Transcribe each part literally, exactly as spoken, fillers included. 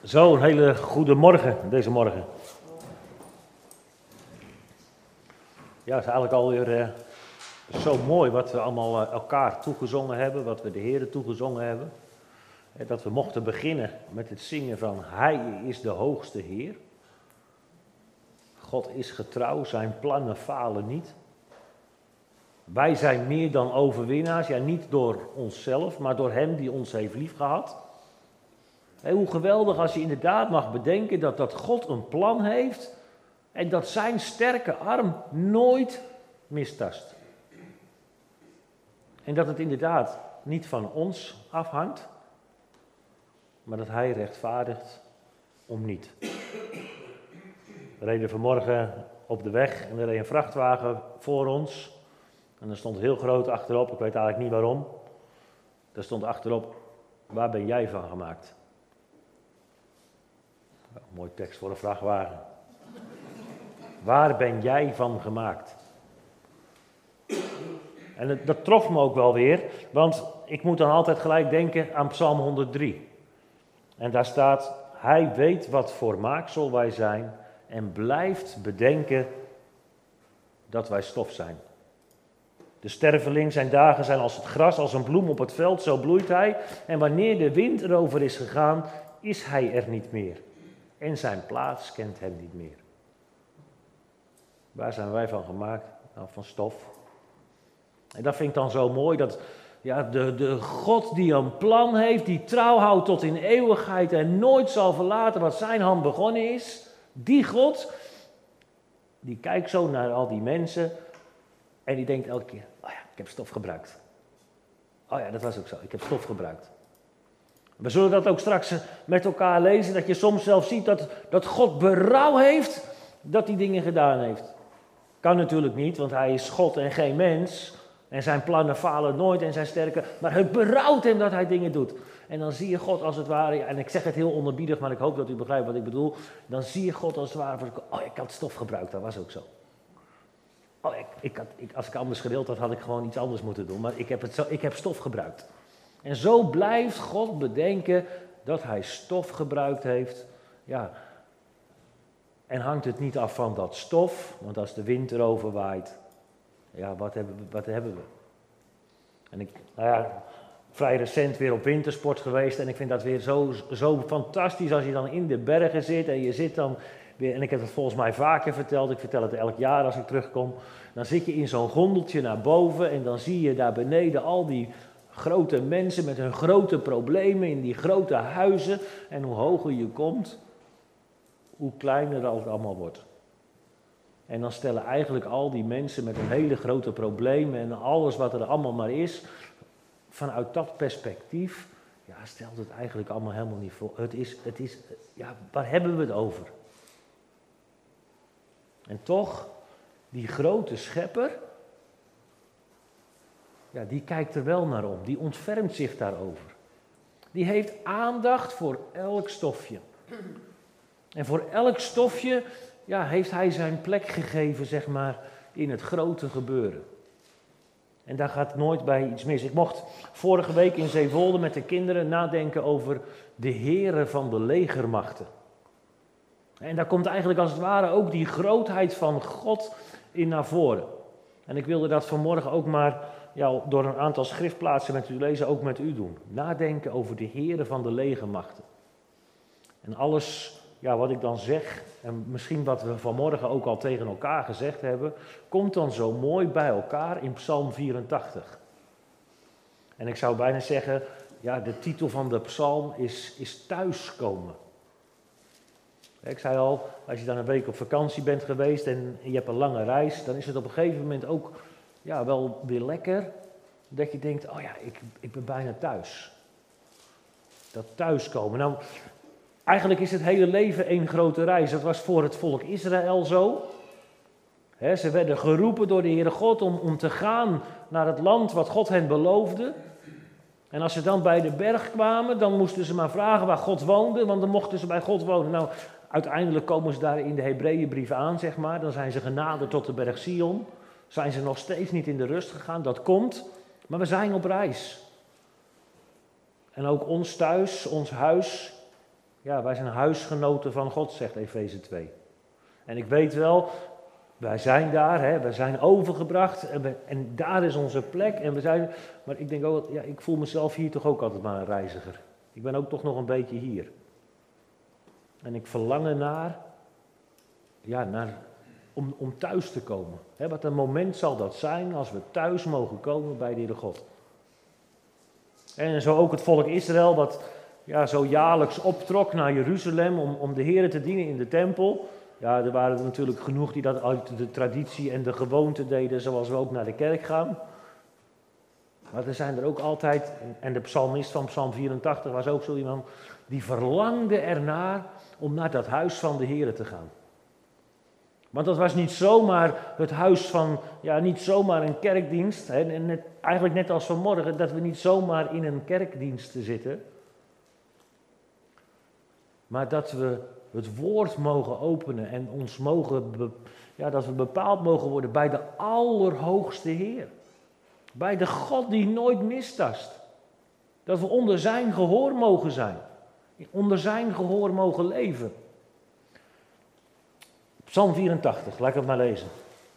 Zo, een hele goede morgen, deze morgen. Ja, het is eigenlijk alweer uh, zo mooi wat we allemaal uh, elkaar toegezongen hebben, wat we de Heer toegezongen hebben. Uh, dat we mochten beginnen met het zingen van Hij is de hoogste Heer. God is getrouw, zijn plannen falen niet. Wij zijn meer dan overwinnaars, ja niet door onszelf, maar door Hem die ons heeft liefgehad. Hey, hoe geweldig als je inderdaad mag bedenken dat, dat God een plan heeft en dat zijn sterke arm nooit mistast. En dat het inderdaad niet van ons afhangt, maar dat Hij rechtvaardigt om niet. We reden vanmorgen op de weg en er reed een vrachtwagen voor ons. En er stond heel groot achterop, ik weet eigenlijk niet waarom. Er stond achterop, waar ben jij van gemaakt? Mooi tekst voor een vrachtwagen. Waar ben jij van gemaakt? En het, dat trof me ook wel weer, want ik moet dan altijd gelijk denken aan Psalm honderddrie. En daar staat, Hij weet wat voor maaksel wij zijn en blijft bedenken dat wij stof zijn. De sterveling, zijn dagen zijn als het gras, als een bloem op het veld, zo bloeit hij. En wanneer de wind erover is gegaan, is hij er niet meer. En zijn plaats kent hem niet meer. Waar zijn wij van gemaakt? Nou, van stof. En dat vind ik dan zo mooi, dat ja, de, de God die een plan heeft, die trouw houdt tot in eeuwigheid en nooit zal verlaten wat zijn hand begonnen is. Die God, die kijkt zo naar al die mensen en die denkt elke keer, oh ja, ik heb stof gebruikt. Oh ja, dat was ook zo, ik heb stof gebruikt. We zullen dat ook straks met elkaar lezen, dat je soms zelf ziet dat, dat God berouw heeft dat hij dingen gedaan heeft. Kan natuurlijk niet, want hij is God en geen mens. En zijn plannen falen nooit en zijn sterke. Maar het berouwt hem dat hij dingen doet. En dan zie je God als het ware, en ik zeg het heel onderbiedig, maar ik hoop dat u begrijpt wat ik bedoel. Dan zie je God als het ware, oh ik had stof gebruikt, dat was ook zo. Oh, ik, ik had, ik, als ik anders gewild had, had ik gewoon iets anders moeten doen. Maar ik heb, het zo, ik heb stof gebruikt. En zo blijft God bedenken dat hij stof gebruikt heeft. Ja. En hangt het niet af van dat stof, want als de wind erover waait, ja, wat hebben we? Wat hebben we? En ik, nou ja, vrij recent weer op wintersport geweest en ik vind dat weer zo, zo fantastisch als je dan in de bergen zit en je zit dan weer, en ik heb het volgens mij vaker verteld, ik vertel het elk jaar als ik terugkom, dan zit je in zo'n gondeltje naar boven en dan zie je daar beneden al die grote mensen met hun grote problemen in die grote huizen. En hoe hoger je komt, hoe kleiner het allemaal wordt. En dan stellen eigenlijk al die mensen met hun hele grote problemen en alles wat er allemaal maar is, vanuit dat perspectief, ja, stelt het eigenlijk allemaal helemaal niet voor. Het is, het is, ja, waar hebben we het over? En toch, die grote schepper, ja, die kijkt er wel naar om, die ontfermt zich daarover. Die heeft aandacht voor elk stofje. En voor elk stofje, ja, heeft hij zijn plek gegeven, zeg maar, in het grote gebeuren. En daar gaat nooit bij iets mis. Ik mocht vorige week in Zeewolde met de kinderen nadenken over de heren van de legermachten. En daar komt eigenlijk als het ware ook die grootheid van God in naar voren. En ik wilde dat vanmorgen ook maar ja, door een aantal schriftplaatsen met u lezen, ook met u doen. Nadenken over de heren van de legermachten. En alles ja, wat ik dan zeg, en misschien wat we vanmorgen ook al tegen elkaar gezegd hebben, komt dan zo mooi bij elkaar in Psalm vierentachtig. En ik zou bijna zeggen, ja, de titel van de psalm is, is thuiskomen. Ik zei al, als je dan een week op vakantie bent geweest en je hebt een lange reis, dan is het op een gegeven moment ook ja, wel weer lekker dat je denkt, oh ja, ik, ik ben bijna thuis. Dat thuiskomen. Nou, eigenlijk is het hele leven één grote reis. Dat was voor het volk Israël zo. He, ze werden geroepen door de Heere God om, om te gaan naar het land wat God hen beloofde. En als ze dan bij de berg kwamen, dan moesten ze maar vragen waar God woonde, want dan mochten ze bij God wonen. Nou, uiteindelijk komen ze daar in de Hebreeënbrief aan, zeg maar. Dan zijn ze genaderd tot de berg Sion. Zijn ze nog steeds niet in de rust gegaan, dat komt. Maar we zijn op reis. En ook ons thuis, ons huis, Ja, wij zijn huisgenoten van God, zegt Efeze twee. En ik weet wel, wij zijn daar, hè, wij zijn overgebracht en, we, en daar is onze plek. En we zijn, maar ik denk ook, ja, ik voel mezelf hier toch ook altijd maar een reiziger. Ik ben ook toch nog een beetje hier. En ik verlang ernaar, ja, naar, om, om thuis te komen. Hè, wat een moment zal dat zijn als we thuis mogen komen bij de Heere God. En zo ook het volk Israël, wat ja, zo jaarlijks optrok naar Jeruzalem om, om de Heere te dienen in de tempel. Ja, er waren er natuurlijk genoeg die dat uit de traditie en de gewoonte deden, zoals we ook naar de kerk gaan. Maar er zijn er ook altijd, en de psalmist van Psalm vierentachtig was ook zo iemand, die verlangde ernaar om naar dat huis van de Heere te gaan. Want dat was niet zomaar het huis van, ja, niet zomaar een kerkdienst. Hè, net, eigenlijk net als vanmorgen, dat we niet zomaar in een kerkdienst zitten. Maar dat we het woord mogen openen en ons mogen, be, ja, dat we bepaald mogen worden bij de Allerhoogste Heer. Bij de God die nooit mistast. Dat we onder zijn gehoor mogen zijn. Onder zijn gehoor mogen leven. Psalm vierentachtig, laat ik het maar lezen.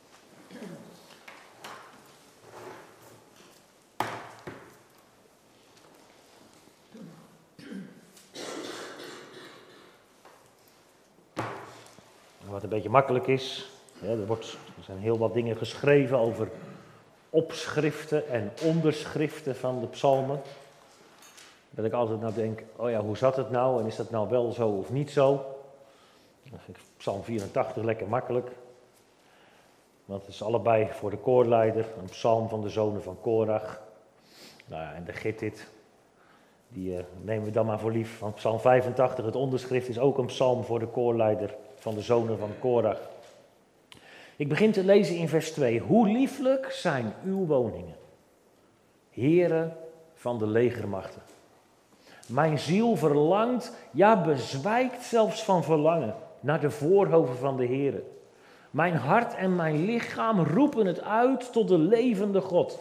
Wat een beetje makkelijk is, ja, er, wordt, er zijn heel wat dingen geschreven over opschriften en onderschriften van de psalmen. Dat ik altijd nou denk, oh ja, hoe zat het nou en is dat nou wel zo of niet zo? Dan vind ik Psalm vierentachtig lekker makkelijk. Want het is allebei voor de koorleider, een psalm van de zonen van Korach. Nou ja, en de Gittit, die uh, nemen we dan maar voor lief. Want Psalm vijfentachtig, het onderschrift, is ook een psalm voor de koorleider van de zonen van Korach. Ik begin te lezen in vers twee. Hoe lieflijk zijn uw woningen, heren van de legermachten. Mijn ziel verlangt, ja bezwijkt zelfs van verlangen, naar de voorhoven van de Heere. Mijn hart en mijn lichaam roepen het uit tot de levende God.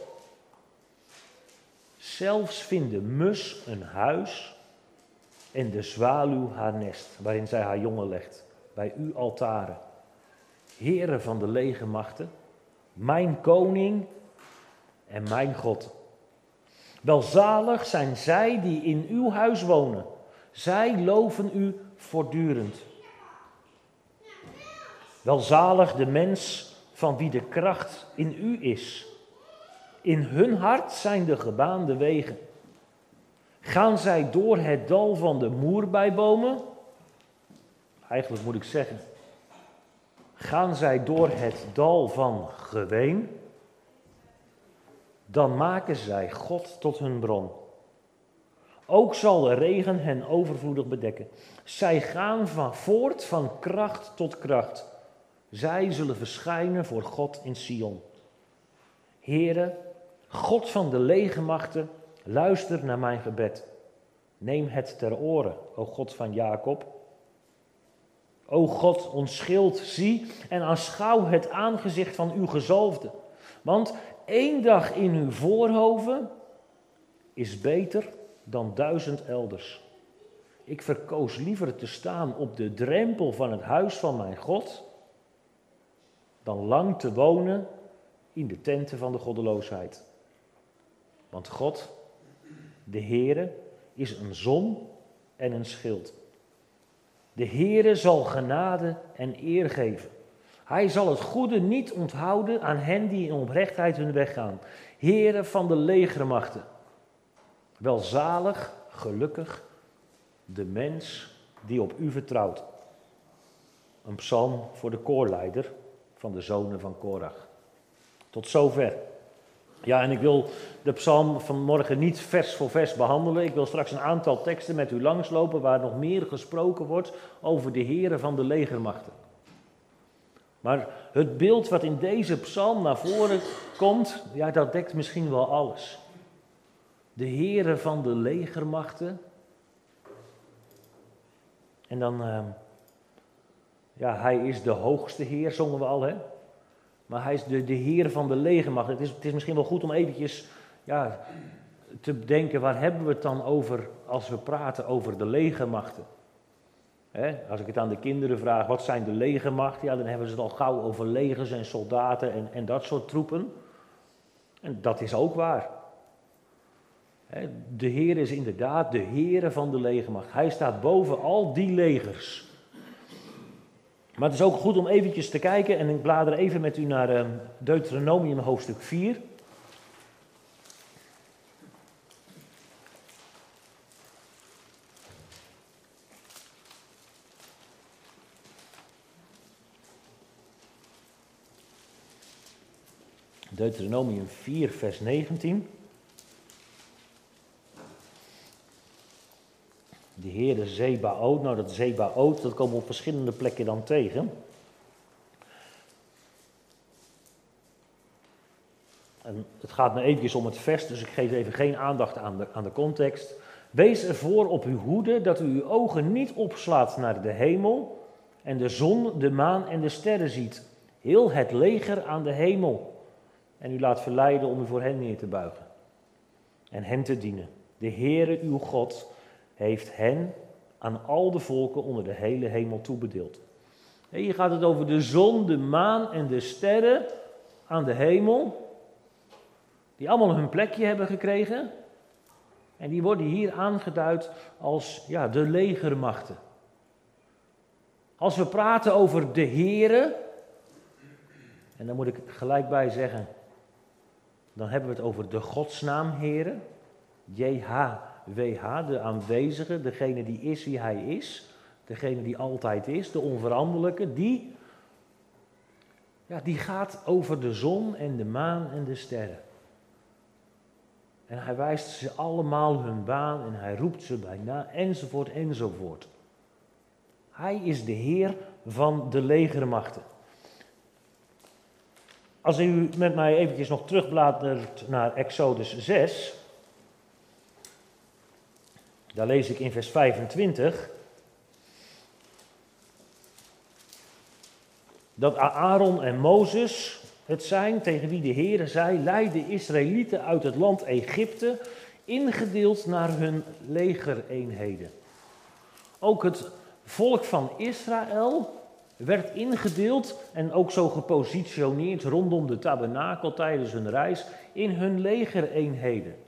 Zelfs vindt de mus een huis en de zwaluw haar nest, waarin zij haar jongen legt, bij uw altaren. Heere van de legermachten, mijn koning en mijn God. Welzalig zijn zij die in uw huis wonen. Zij loven u voortdurend. Welzalig de mens van wie de kracht in u is. In hun hart zijn de gebaande wegen. Gaan zij door het dal van de moerbeibomen? Eigenlijk moet ik zeggen, gaan zij door het dal van geween? Dan maken zij God tot hun bron. Ook zal de regen hen overvloedig bedekken. Zij gaan van voort van kracht tot kracht. Zij zullen verschijnen voor God in Sion. Heere, God van de legermachten, luister naar mijn gebed. Neem het ter oren, o God van Jacob. O God, ons schild, zie en aanschouw het aangezicht van uw gezalfde. Want één dag in uw voorhoven is beter dan duizend elders. Ik verkoos liever te staan op de drempel van het huis van mijn God, dan lang te wonen in de tenten van de goddeloosheid. Want God, de Heere, is een zon en een schild. De Heere zal genade en eer geven. Hij zal het goede niet onthouden aan hen die in oprechtheid hun weg gaan. Heere van de legermachten. Welzalig, gelukkig, de mens die op u vertrouwt. Een psalm voor de koorleider van de zonen van Korach. Tot zover. Ja, en ik wil de psalm van morgen niet vers voor vers behandelen. Ik wil straks een aantal teksten met u langslopen waar nog meer gesproken wordt over de Heere van de legermachten. Maar het beeld wat in deze psalm naar voren komt, ja, dat dekt misschien wel alles. De Heere van de legermachten. En dan, uh, ja, hij is de hoogste Heer, zongen we al, hè. Maar hij is de, de Heer van de legermacht. Het is, het is misschien wel goed om eventjes ja, te bedenken, waar hebben we het dan over als we praten over de legermachten? He, als ik het aan de kinderen vraag, wat zijn de legermachten? Ja, dan hebben ze het al gauw over legers en soldaten en, en dat soort troepen. En dat is ook waar. He, de Heer is inderdaad de Heere van de legermacht. Hij staat boven al die legers. Maar het is ook goed om eventjes te kijken, en ik blader even met u naar uh, Deuteronomium hoofdstuk vier. Deuteronomium vier, vers negentien. De Heere Zebaoth, nou dat Zebaoth, dat komen we op verschillende plekken dan tegen. En het gaat me eventjes om het vers, dus ik geef even geen aandacht aan de, aan de context. Wees ervoor op uw hoede dat u uw ogen niet opslaat naar de hemel en de zon, de maan en de sterren ziet. Heel het leger aan de hemel. En u laat verleiden om u voor hen neer te buigen en hen te dienen. De Heere uw God heeft hen aan al de volken onder de hele hemel toebedeeld. En hier gaat het over de zon, de maan en de sterren aan de hemel, die allemaal hun plekje hebben gekregen. En die worden hier aangeduid als ja, de legermachten. Als we praten over de Heere, en dan moet ik gelijk bij zeggen, dan hebben we het over de godsnaam Heere, J H W H, de aanwezige, degene die is wie hij is, degene die altijd is, de onveranderlijke, die, ja, die gaat over de zon en de maan en de sterren. En hij wijst ze allemaal hun baan en hij roept ze bijna, enzovoort, enzovoort. Hij is de Heer van de legermachten. Als u met mij eventjes nog terugbladert naar Exodus zes, daar lees ik in vers vijfentwintig, dat Aaron en Mozes het zijn tegen wie de Heere zei, leid de Israëlieten uit het land Egypte, ingedeeld naar hun legereenheden. Ook het volk van Israël werd ingedeeld en ook zo gepositioneerd rondom de tabernakel tijdens hun reis in hun legereenheden.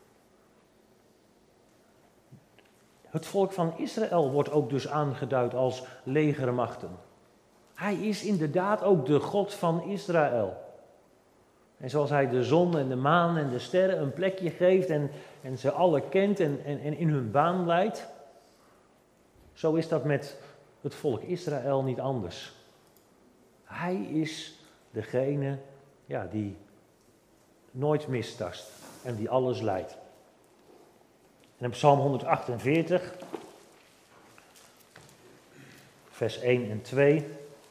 Het volk van Israël wordt ook dus aangeduid als legermachten. Hij is inderdaad ook de God van Israël. En zoals hij de zon en de maan en de sterren een plekje geeft en, en ze alle kent en, en, en in hun baan leidt, zo is dat met het volk Israël niet anders. Hij is degene ja, die nooit mistast en die alles leidt. En in Psalm honderdachtenveertig, vers één en twee.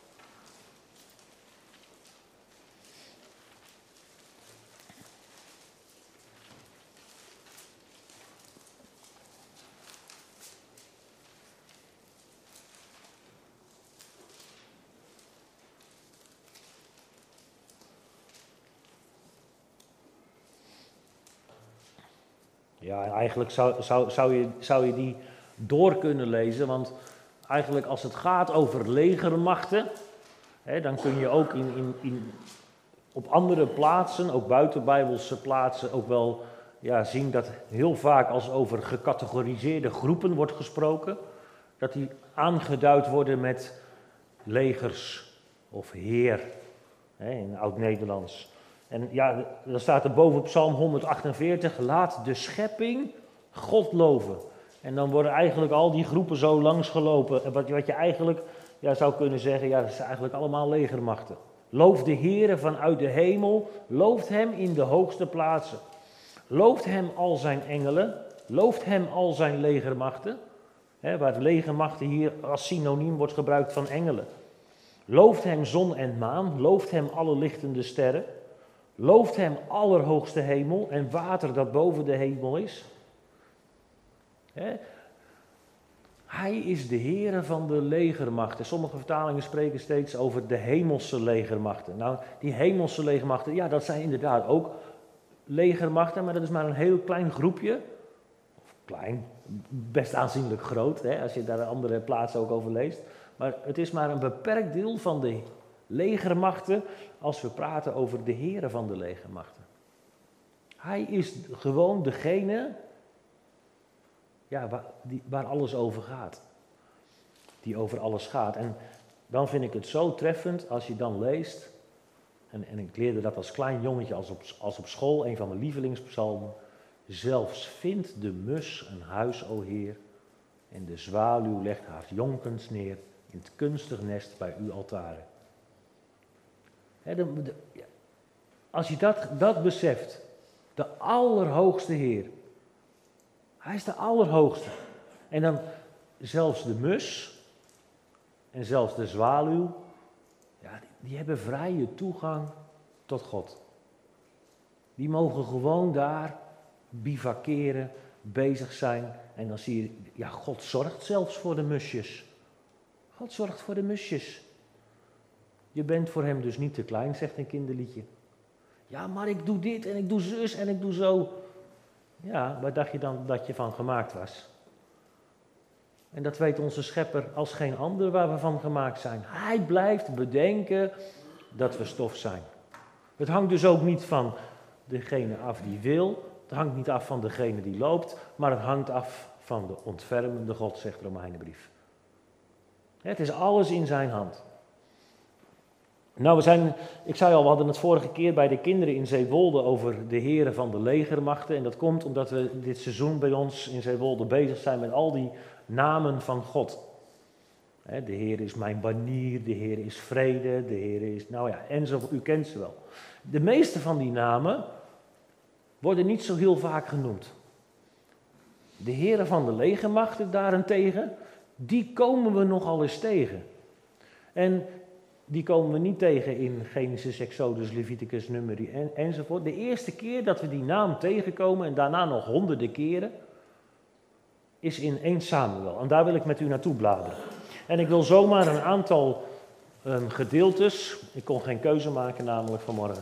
Ja, eigenlijk zou, zou, zou, je, zou je die door kunnen lezen, want eigenlijk als het gaat over legermachten, hè, dan kun je ook in, in, in, op andere plaatsen, ook buitenbijbelse plaatsen, ook wel ja, zien dat heel vaak als over gecategoriseerde groepen wordt gesproken, dat die aangeduid worden met legers of heer, hè, in Oud-Nederlands. En ja, dan staat er boven op Psalm honderdachtenveertig, laat de schepping God loven. En dan worden eigenlijk al die groepen zo langsgelopen. En wat, wat je eigenlijk ja, zou kunnen zeggen, ja, dat zijn eigenlijk allemaal legermachten. Loof de Heere vanuit de hemel, looft hem in de hoogste plaatsen. Looft hem al zijn engelen, looft hem al zijn legermachten. Hè, waar legermachten hier als synoniem wordt gebruikt van engelen. Looft hem zon en maan, looft hem alle lichtende sterren. Looft hem allerhoogste hemel en water dat boven de hemel is. He? Hij is de Heere van de legermachten. Sommige vertalingen spreken steeds over de hemelse legermachten. Nou, die hemelse legermachten, ja, dat zijn inderdaad ook legermachten, maar dat is maar een heel klein groepje. Of klein, best aanzienlijk groot, hè, als je daar andere plaatsen ook over leest. Maar het is maar een beperkt deel van de legermachten als we praten over de heren van de legermachten. Hij is gewoon degene ja, waar, die, waar alles over gaat. Die over alles gaat. En dan vind ik het zo treffend als je dan leest, en, en ik leerde dat als klein jongetje als op, als op school, een van mijn lievelingspsalmen. Zelfs vindt de mus een huis, o Heer, en de zwaluw legt haar jonkens neer in het kunstig nest bij uw altaren. He, de, de, ja. Als je dat, dat beseft, de Allerhoogste Heer, Hij is de Allerhoogste. En dan zelfs de mus en zelfs de zwaluw, ja, die, die hebben vrije toegang tot God. Die mogen gewoon daar bivakeren, bezig zijn. En dan zie je, ja, God zorgt zelfs voor de musjes. God zorgt voor de musjes. Je bent voor hem dus niet te klein, zegt een kinderliedje. Ja, maar ik doe dit en ik doe zus en ik doe zo. Ja, waar dacht je dan dat je van gemaakt was? En dat weet onze schepper als geen ander waar we van gemaakt zijn. Hij blijft bedenken dat we stof zijn. Het hangt dus ook niet van degene af die wil. Het hangt niet af van degene die loopt. Maar het hangt af van de ontfermende God, zegt de Romeinenbrief. Het is alles in zijn hand. Nou, we zijn, ik zei al, we hadden het vorige keer bij de kinderen in Zeewolde over de heren van de legermachten. En dat komt omdat we dit seizoen bij ons in Zeewolde bezig zijn met al die namen van God. De Heer is mijn banier, de Heer is vrede, de Heer is, nou ja, enzovoort, u kent ze wel. De meeste van die namen worden niet zo heel vaak genoemd. De heren van de legermachten daarentegen, die komen we nogal eens tegen. En die komen we niet tegen in Genesis, Exodus, Leviticus, Numeri en, enzovoort. De eerste keer dat we die naam tegenkomen, en daarna nog honderden keren, is in Eerste Samuel. En daar wil ik met u naartoe bladeren. En ik wil zomaar een aantal um, gedeeltes, ik kon geen keuze maken namelijk vanmorgen.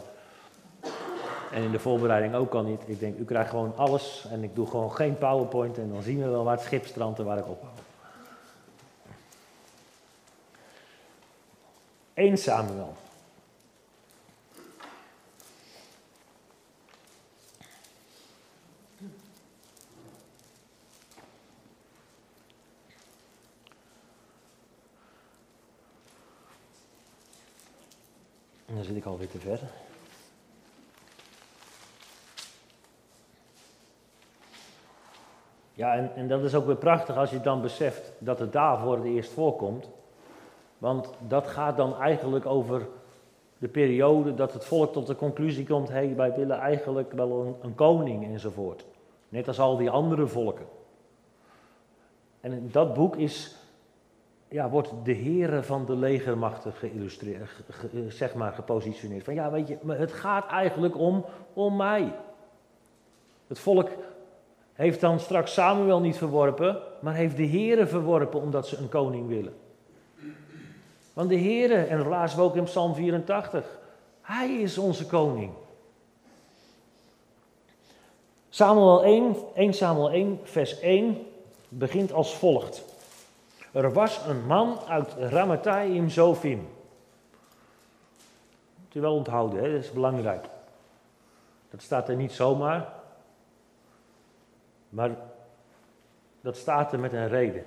En in de voorbereiding ook al niet. Ik denk, u krijgt gewoon alles en ik doe gewoon geen PowerPoint en dan zien we wel waar het schip strandt en waar ik ophoud. Eerste Samuel. En dan zit ik alweer te ver. Ja, en, en dat is ook weer prachtig als je dan beseft dat het daar voor het eerst voorkomt. Want dat gaat dan eigenlijk over de periode dat het volk tot de conclusie komt, hé, hey, wij willen eigenlijk wel een, een koning enzovoort. Net als al die andere volken. En in dat boek is, ja, wordt de heren van de legermachten geïllustreerd, ge, zeg maar gepositioneerd. Van ja, weet je, het gaat eigenlijk om, om mij. Het volk heeft dan straks Samuel niet verworpen, maar heeft de heren verworpen omdat ze een koning willen. Want de Heere, en dat lazen we ook in Psalm vierentachtig, Hij is onze koning. Samuel één, Eerste Samuel één, vers één begint als volgt. Er was een man uit Ramathaim Zophim. Moet u wel onthouden, hè? Dat is belangrijk. Dat staat er niet zomaar, maar dat staat er met een reden.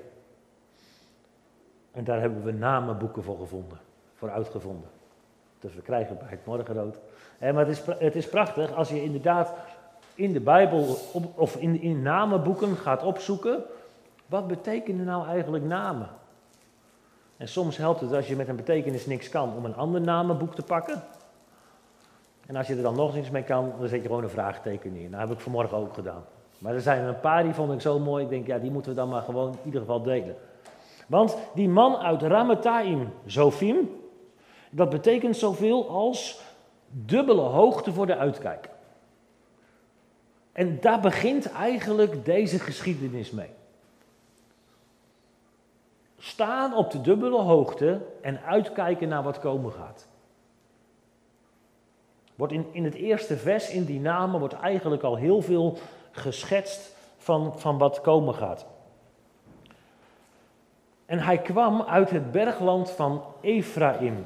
En daar hebben we namenboeken voor gevonden, voor uitgevonden. Te verkrijgen bij het Morgenrood. En maar het is, het is prachtig als je inderdaad in de Bijbel op, of in, in namenboeken gaat opzoeken. Wat betekenen nou eigenlijk namen? En soms helpt het als je met een betekenis niks kan om een ander namenboek te pakken. En als je er dan nog niks mee kan, dan zet je gewoon een vraagteken neer. Dat heb ik vanmorgen ook gedaan. Maar er zijn een paar die vond ik zo mooi. Ik denk, ja, die moeten we dan maar gewoon in ieder geval delen. Want die man uit Ramathaim Zophim, dat betekent zoveel als dubbele hoogte voor de uitkijk. En daar begint eigenlijk deze geschiedenis mee. Staan op de dubbele hoogte en uitkijken naar wat komen gaat. Wordt in, in het eerste vers, in die namen, wordt eigenlijk al heel veel geschetst van, van wat komen gaat. En hij kwam uit het bergland van Ephraim.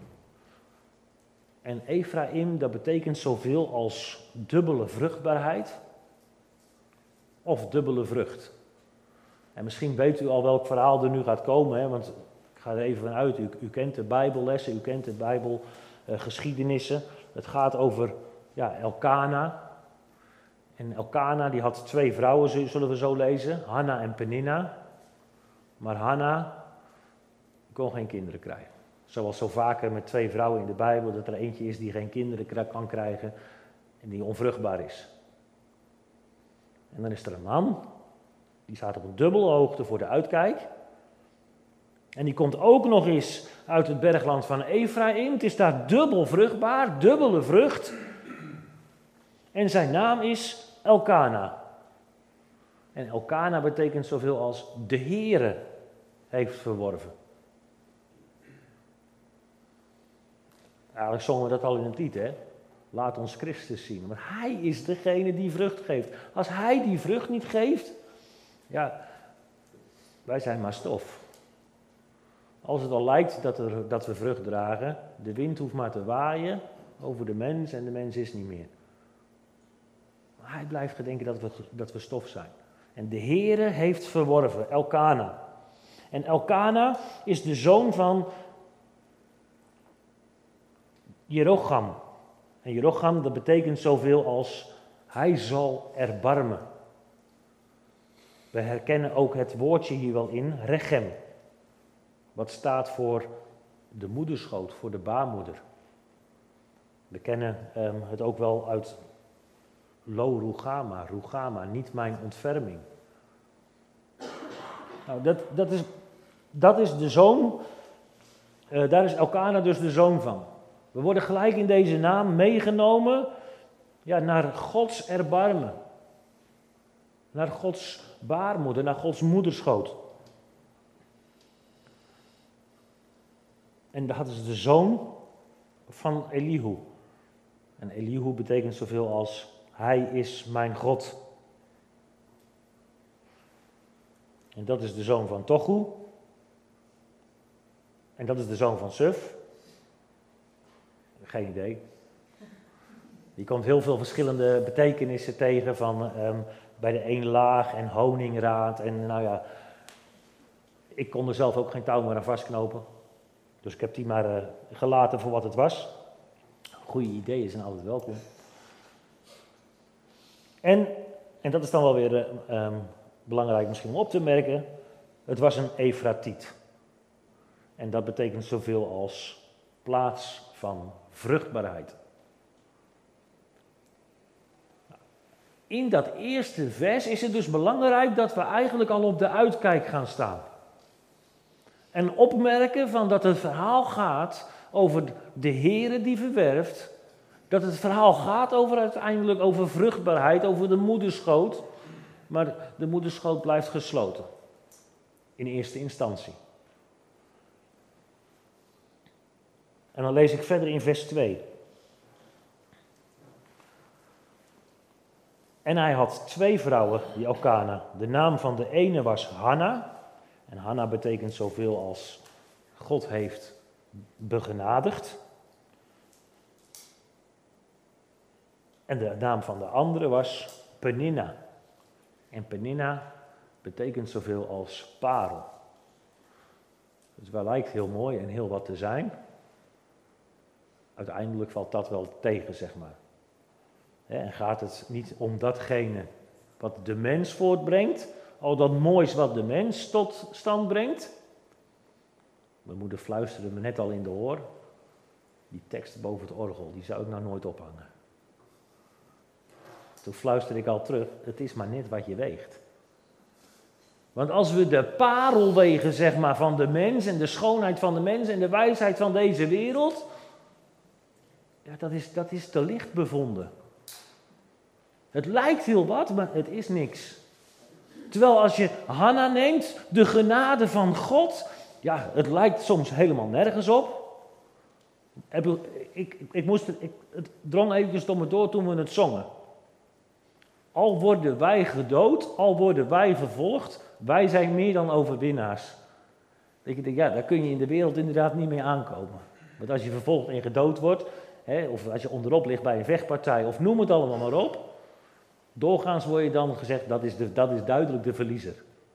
En Ephraim, dat betekent zoveel als dubbele vruchtbaarheid of dubbele vrucht. En misschien weet u al welk verhaal er nu gaat komen, hè, want ik ga er even van uit. U, u kent de Bijbellessen, u kent de Bijbelgeschiedenissen. Het gaat over ja, Elkana. En Elkana die had twee vrouwen, zullen we zo lezen, Hanna en Penina. Maar Hanna kon geen kinderen krijgen. Zoals zo vaker met twee vrouwen in de Bijbel, dat er eentje is die geen kinderen kan krijgen en die onvruchtbaar is. En dan is er een man, die staat op een dubbele hoogte voor de uitkijk. En die komt ook nog eens uit het bergland van Ephraim. Het is daar dubbel vruchtbaar, dubbele vrucht. En zijn naam is Elkana. En Elkana betekent zoveel als de Heere heeft verworven. Eigenlijk zongen we dat al in het lied, hè? Laat ons Christus zien. Maar hij is degene die vrucht geeft. Als hij die vrucht niet geeft, ja, wij zijn maar stof. Als het al lijkt dat, er, dat we vrucht dragen, de wind hoeft maar te waaien over de mens en de mens is niet meer. Maar hij blijft gedenken dat we, dat we stof zijn. En de Heere heeft verworven, Elkana. En Elkana is de zoon van Jerocham. En Jerocham, dat betekent zoveel als hij zal erbarmen. We herkennen ook het woordje hier wel in, rechem. Wat staat voor de moederschoot, voor de baarmoeder. We kennen um, het ook wel uit Lo Rugama, Rugama, niet mijn ontferming. Nou, dat, dat, is, dat is de zoon, uh, daar is Elkana dus de zoon van. We worden gelijk in deze naam meegenomen ja, naar Gods erbarmen. Naar Gods baarmoeder, naar Gods moederschoot. En dat is de zoon van Elihu. En Elihu betekent zoveel als hij is mijn God. En dat is de zoon van Tochu. En dat is de zoon van Suf. Geen idee. Je komt heel veel verschillende betekenissen tegen van um, bij de een laag en honingraad. En nou ja, ik kon er zelf ook geen touw meer aan vastknopen. Dus ik heb die maar uh, gelaten voor wat het was. Goede ideeën zijn altijd welkom. En, en dat is dan wel weer uh, um, belangrijk misschien om op te merken. Het was een Efratiet. En dat betekent zoveel als plaats van vruchtbaarheid. In dat eerste vers is het dus belangrijk dat we eigenlijk al op de uitkijk gaan staan. En opmerken van dat het verhaal gaat over de Heere die verwerft. Dat het verhaal gaat over uiteindelijk over vruchtbaarheid, over de moederschoot. Maar de moederschoot blijft gesloten. In eerste instantie. En dan lees ik verder in vers twee. En hij had twee vrouwen, die Elkana. De naam van de ene was Hanna. En Hanna betekent zoveel als God heeft begenadigd. En de naam van de andere was Penina. En Penina betekent zoveel als parel. Dus wel lijkt heel mooi en heel wat te zijn. Uiteindelijk valt dat wel tegen, zeg maar. En gaat het niet om datgene wat de mens voortbrengt, al dat moois wat de mens tot stand brengt. Mijn moeder fluisterde me net al in de oor. Die tekst boven het orgel, die zou ik nou nooit ophangen. Toen fluisterde ik al terug, het is maar net wat je weegt. Want als we de parel wegen, zeg maar, van de mens en de schoonheid van de mens en de wijsheid van deze wereld, ja, dat is, dat is te licht bevonden. Het lijkt heel wat, maar het is niks. Terwijl als je Hanna neemt, de genade van God, ja, het lijkt soms helemaal nergens op. Ik, ik, ik moest, ik, het drong eventjes door me door toen we het zongen. Al worden wij gedood, al worden wij vervolgd, wij zijn meer dan overwinnaars. Dat je denkt, ja, daar kun je in de wereld inderdaad niet mee aankomen. Want als je vervolgd en gedood wordt, hè, of als je onderop ligt bij een vechtpartij, of noem het allemaal maar op, doorgaans word je dan gezegd, dat is, de, dat is duidelijk de verliezer.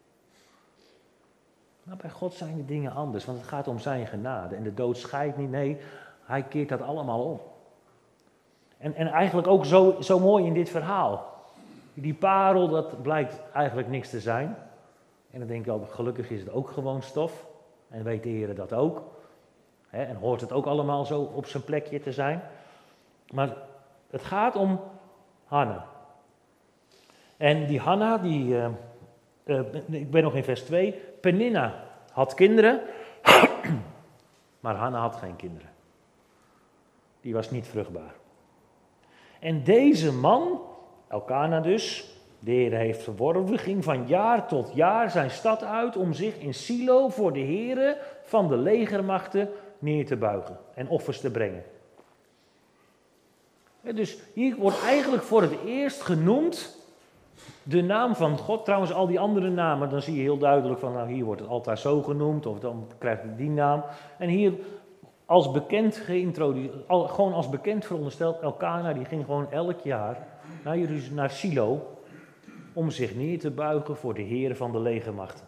Maar bij God zijn de dingen anders, want het gaat om zijn genade. En de dood scheidt niet, nee, hij keert dat allemaal om. En, en eigenlijk ook zo, zo mooi in dit verhaal. Die parel, dat blijkt eigenlijk niks te zijn. En dan denk ik, oh, gelukkig is het ook gewoon stof. En weet de Heer dat ook. Hè, en hoort het ook allemaal zo op zijn plekje te zijn. Maar het gaat om Hanna. En die Hanna, die, uh, uh, ik ben nog in vers twee. Peninna had kinderen, maar Hanna had geen kinderen. Die was niet vruchtbaar. En deze man, Elkana dus, de Heer heeft verworven, ging van jaar tot jaar zijn stad uit om zich in Silo voor de Heere van de legermachten neer te buigen en offers te brengen. Dus hier wordt eigenlijk voor het eerst genoemd de naam van God. Trouwens, al die andere namen, dan zie je heel duidelijk van, nou hier wordt het altaar zo genoemd, of dan krijgt het die naam. En hier als bekend geïntroduceerd, gewoon als bekend verondersteld, Elkana die ging gewoon elk jaar naar, Jeruzalem, naar Silo om zich neer te buigen voor de Heer van de legermachten.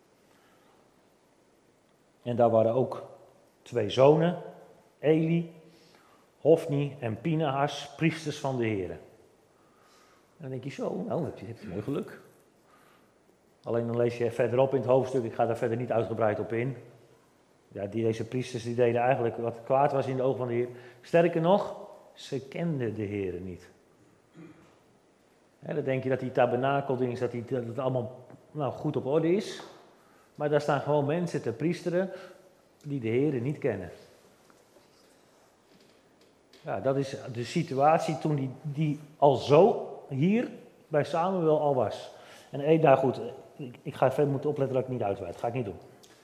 En daar waren ook twee zonen, Eli, Hofni en Pinehas, priesters van de Heer. En dan denk je zo, nou heb je, heb je mooi geluk. Alleen dan lees je verderop in het hoofdstuk, ik ga daar verder niet uitgebreid op in. Ja, die, deze priesters die deden eigenlijk wat kwaad was in de ogen van de Heer. Sterker nog, ze kenden de Heer niet. He, dan denk je dat die tabernakelding, dat, die, dat het allemaal nou, goed op orde is. Maar daar staan gewoon mensen te priesteren die de Heer niet kennen. Ja, dat is de situatie toen die, die al zo hier bij Samuel al was. En hey, daar goed, ik, ik ga verder moeten opletten dat ik niet uitweid. Dat ga ik niet doen.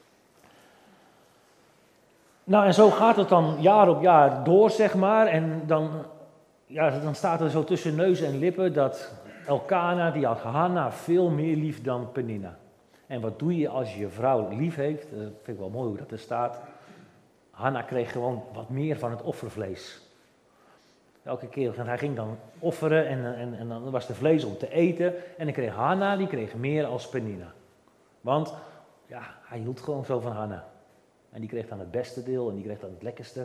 Nou, en zo gaat het dan jaar op jaar door, zeg maar. En dan, ja, dan staat er zo tussen neus en lippen dat Elkana, die had Hanna veel meer lief dan Peninna. En wat doe je als je je vrouw lief heeft? Dat vind ik wel mooi hoe dat er staat. Hanna kreeg gewoon wat meer van het offervlees. Elke keer, hij ging dan offeren en, en, en dan was er vlees om te eten. En dan kreeg Hanna, die kreeg meer als Peninna. Want, ja, hij hield gewoon zo van Hanna. En die kreeg dan het beste deel en die kreeg dan het lekkerste.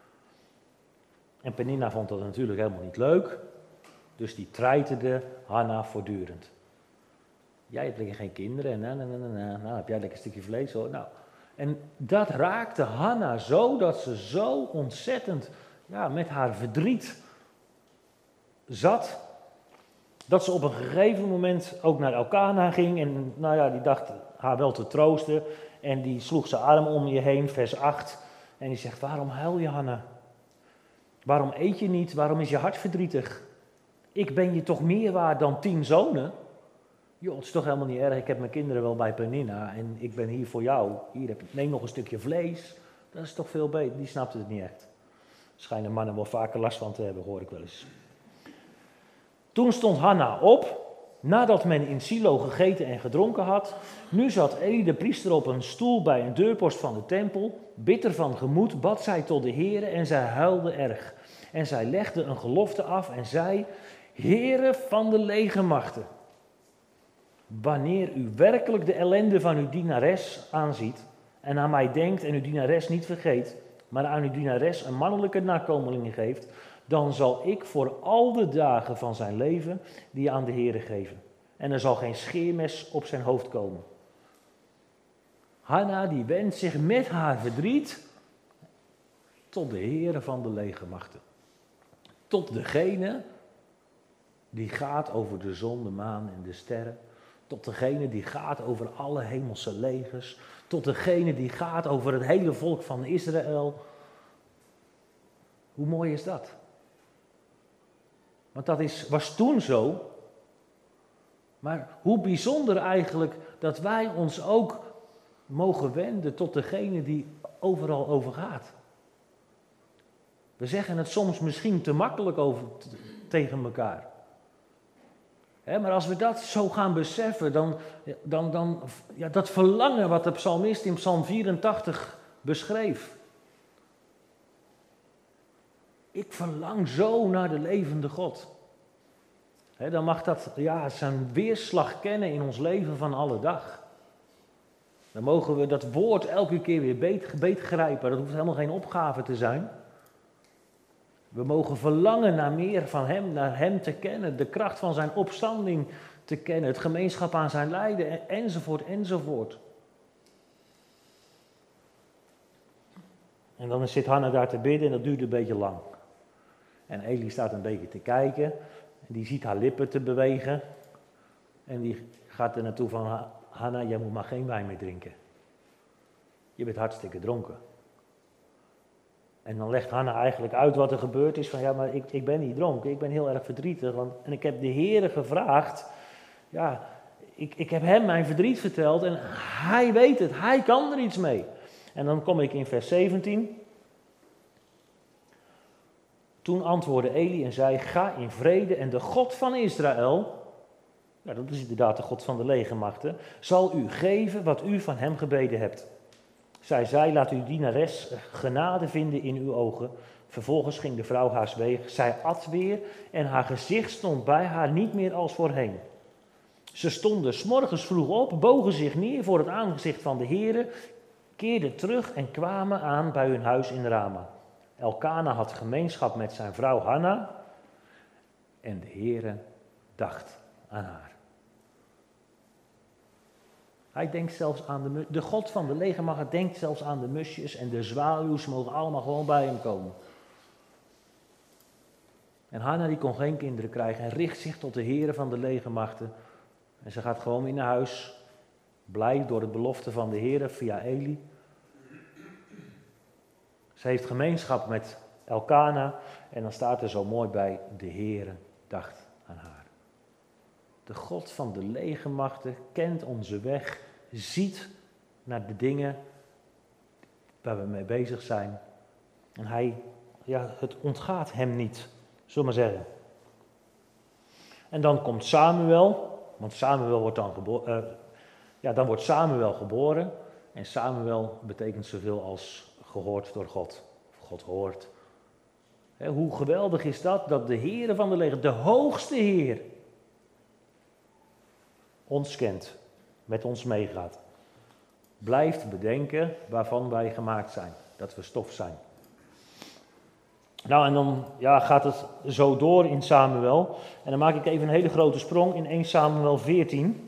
En Peninna vond dat natuurlijk helemaal niet leuk. Dus die treiterde Hanna voortdurend. Jij hebt lekker geen kinderen en nou, nou, nou, nou, nou heb jij lekker een stukje vlees hoor. Nou. En dat raakte Hanna zo dat ze zo ontzettend ja, met haar verdriet zat. Dat ze op een gegeven moment ook naar Elkana ging en nou ja, die dacht haar wel te troosten. En die sloeg zijn arm om je heen, vers acht. En die zegt, waarom huil je, Hanna? Waarom eet je niet? Waarom is je hart verdrietig? Ik ben je toch meer waard dan tien zonen? Joh, het is toch helemaal niet erg. Ik heb mijn kinderen wel bij Peninna en ik ben hier voor jou. Hier heb je, neem nog een stukje vlees. Dat is toch veel beter. Die snapte het niet echt. Schijnen mannen wel vaker last van te hebben, hoor ik wel eens. Toen stond Hanna op, nadat men in Silo gegeten en gedronken had. Nu zat Eli de priester op een stoel bij een deurpost van de tempel. Bitter van gemoed bad zij tot de Heere en zij huilde erg. En zij legde een gelofte af en zei, Heere van de legermachten, wanneer u werkelijk de ellende van uw dienares aanziet en aan mij denkt en uw dienares niet vergeet, maar aan uw dienares een mannelijke nakomeling geeft, dan zal ik voor al de dagen van zijn leven die aan de Heere geven. En er zal geen scheermes op zijn hoofd komen. Hanna die wendt zich met haar verdriet tot de Heere van de legermachten. Tot degene die gaat over de zon, de maan en de sterren. Tot degene die gaat over alle hemelse legers. Tot degene die gaat over het hele volk van Israël. Hoe mooi is dat? Want dat is, was toen zo. Maar hoe bijzonder eigenlijk dat wij ons ook mogen wenden tot degene die overal over gaat. We zeggen het soms misschien te makkelijk over, t- tegen elkaar. He, maar als we dat zo gaan beseffen, dan, dan, dan ja, dat verlangen wat de psalmist in Psalm vierentachtig beschreef. Ik verlang zo naar de levende God. He, dan mag dat ja, zijn weerslag kennen in ons leven van alle dag. Dan mogen we dat woord elke keer weer beet, beetgrijpen. Dat hoeft helemaal geen opgave te zijn. We mogen verlangen naar meer van hem, naar hem te kennen. De kracht van zijn opstanding te kennen. Het gemeenschap aan zijn lijden, enzovoort, enzovoort. En dan zit Hanna daar te bidden en dat duurt een beetje lang. En Eli staat een beetje te kijken. En die ziet haar lippen te bewegen. En die gaat er naartoe van, Hanna, jij moet maar geen wijn meer drinken. Je bent hartstikke dronken. En dan legt Hanna eigenlijk uit wat er gebeurd is. Van ja, maar ik, ik ben niet dronken. Ik ben heel erg verdrietig. Want, en ik heb de Heere gevraagd. Ja, ik, ik heb hem mijn verdriet verteld. En hij weet het. Hij kan er iets mee. En dan kom ik in vers zeventien. Toen antwoordde Eli en zei, ga in vrede en de God van Israël, ja, dat is inderdaad de God van de legermachten, zal u geven wat u van hem gebeden hebt. Zij zei, laat uw dienares genade vinden in uw ogen. Vervolgens ging de vrouw haars weg. Zij at weer en haar gezicht stond bij haar niet meer als voorheen. Ze stonden 's morgens vroeg op, bogen zich neer voor het aangezicht van de Heere, keerden terug en kwamen aan bij hun huis in Rama. Elkana had gemeenschap met zijn vrouw Hanna en de Heere dacht aan haar. Hij denkt zelfs aan de, de God van de legermacht denkt zelfs aan de musjes en de zwaluws mogen allemaal gewoon bij hem komen. En Hanna die kon geen kinderen krijgen en richt zich tot de Heere van de legermachten. En ze gaat gewoon weer naar huis, blij door de belofte van de Heere via Eli. Ze heeft gemeenschap met Elkana en dan staat er zo mooi bij, de Heere dacht aan haar. De God van de legermachten kent onze weg, ziet naar de dingen waar we mee bezig zijn. En hij, ja, het ontgaat hem niet, zullen we maar zeggen. En dan komt Samuel, want Samuel wordt dan geboren, uh, ja, dan wordt Samuel geboren. En Samuel betekent zoveel als gehoord door God. Of God hoort. He, hoe geweldig is dat, dat de Heere van de leger, de hoogste Heer, ons kent, met ons meegaat. Blijft bedenken waarvan wij gemaakt zijn, dat we stof zijn. Nou en dan ja, gaat het zo door in Samuel. En dan maak ik even een hele grote sprong in eerste Samuel veertien.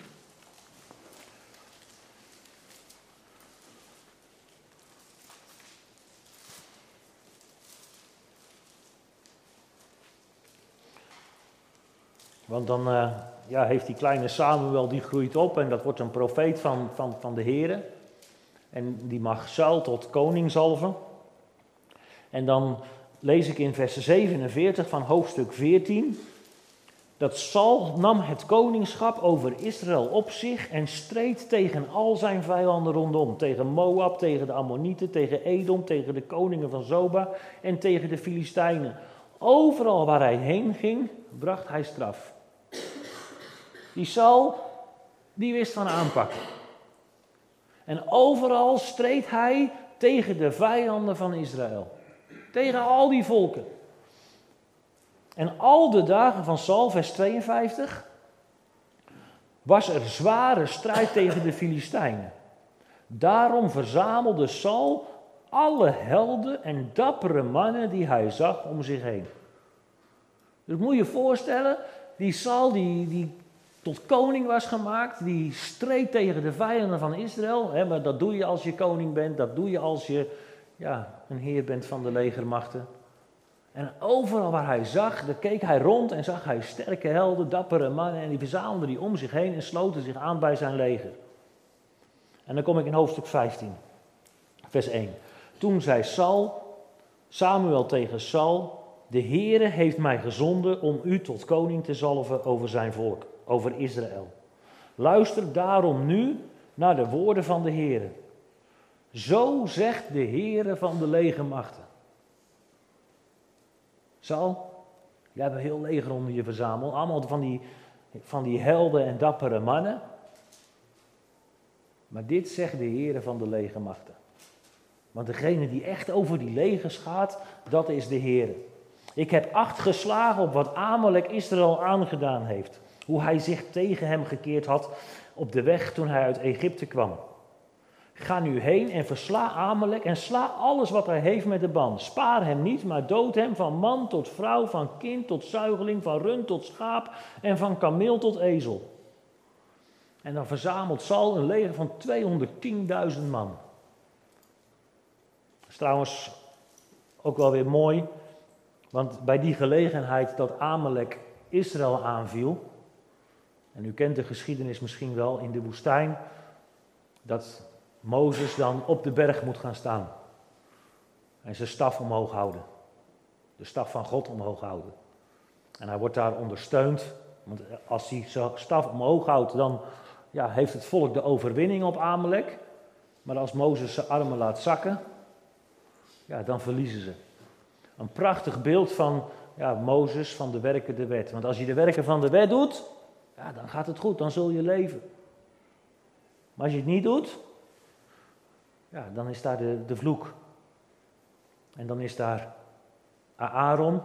Want dan uh, ja, heeft die kleine Samuel, die groeit op en dat wordt een profeet van, van, van de Heere. En die mag Saul tot koning zalven. En dan lees ik in vers zevenenveertig van hoofdstuk veertien. Dat Saul nam het koningschap over Israël op zich en streed tegen al zijn vijanden rondom. Tegen Moab, tegen de Ammonieten, tegen Edom, tegen de koningen van Zoba en tegen de Filistijnen. Overal waar hij heen ging, bracht hij straf. Die Saul, die wist van aanpakken. En overal streed hij tegen de vijanden van Israël. Tegen al die volken. En al de dagen van Saul, vers tweeënvijftig, was er zware strijd tegen de Filistijnen. Daarom verzamelde Saul alle helden en dappere mannen die hij zag om zich heen. Dus moet je je voorstellen, die Saul die, die tot koning was gemaakt, die streed tegen de vijanden van Israël. Hè, maar dat doe je als je koning bent, dat doe je als je ja, een heer bent van de legermachten. En overal waar hij zag, daar keek hij rond en zag hij sterke helden, dappere mannen. En die verzamelden die om zich heen en sloten zich aan bij zijn leger. En dan kom ik in hoofdstuk vijftien, vers één. Toen zei Saul, Samuel tegen Saul, de Heere heeft mij gezonden om u tot koning te zalven over zijn volk, over Israël. Luister daarom nu naar de woorden van de Heere. Zo zegt de Heere van de legermachten. Saul, jij hebt een heel leger onder je verzameld. Allemaal van die van die helden en dappere mannen. Maar dit zegt de Heere van de legermachten. Want degene die echt over die legers gaat, dat is de Heere. Ik heb acht geslagen op wat Amalek Israël aangedaan heeft. Hoe hij zich tegen hem gekeerd had op de weg toen hij uit Egypte kwam. Ga nu heen en versla Amalek en sla alles wat hij heeft met de ban. Spaar hem niet, maar dood hem van man tot vrouw, van kind tot zuigeling, van rund tot schaap en van kameel tot ezel. En dan verzamelt Saul een leger van tweehonderdtienduizend man. Dat is trouwens ook wel weer mooi, want bij die gelegenheid dat Amalek Israël aanviel, en u kent de geschiedenis misschien wel in de woestijn, dat Mozes dan op de berg moet gaan staan en zijn staf omhoog houden. De staf van God omhoog houden. En hij wordt daar ondersteund, want als hij zijn staf omhoog houdt, dan ja, heeft het volk de overwinning op Amalek. Maar als Mozes zijn armen laat zakken, ja, dan verliezen ze. Een prachtig beeld van ja, Mozes, van de werken der wet. Want als je de werken van de wet doet, ja, dan gaat het goed, dan zul je leven. Maar als je het niet doet, ja, dan is daar de, de vloek. En dan is daar Aaron,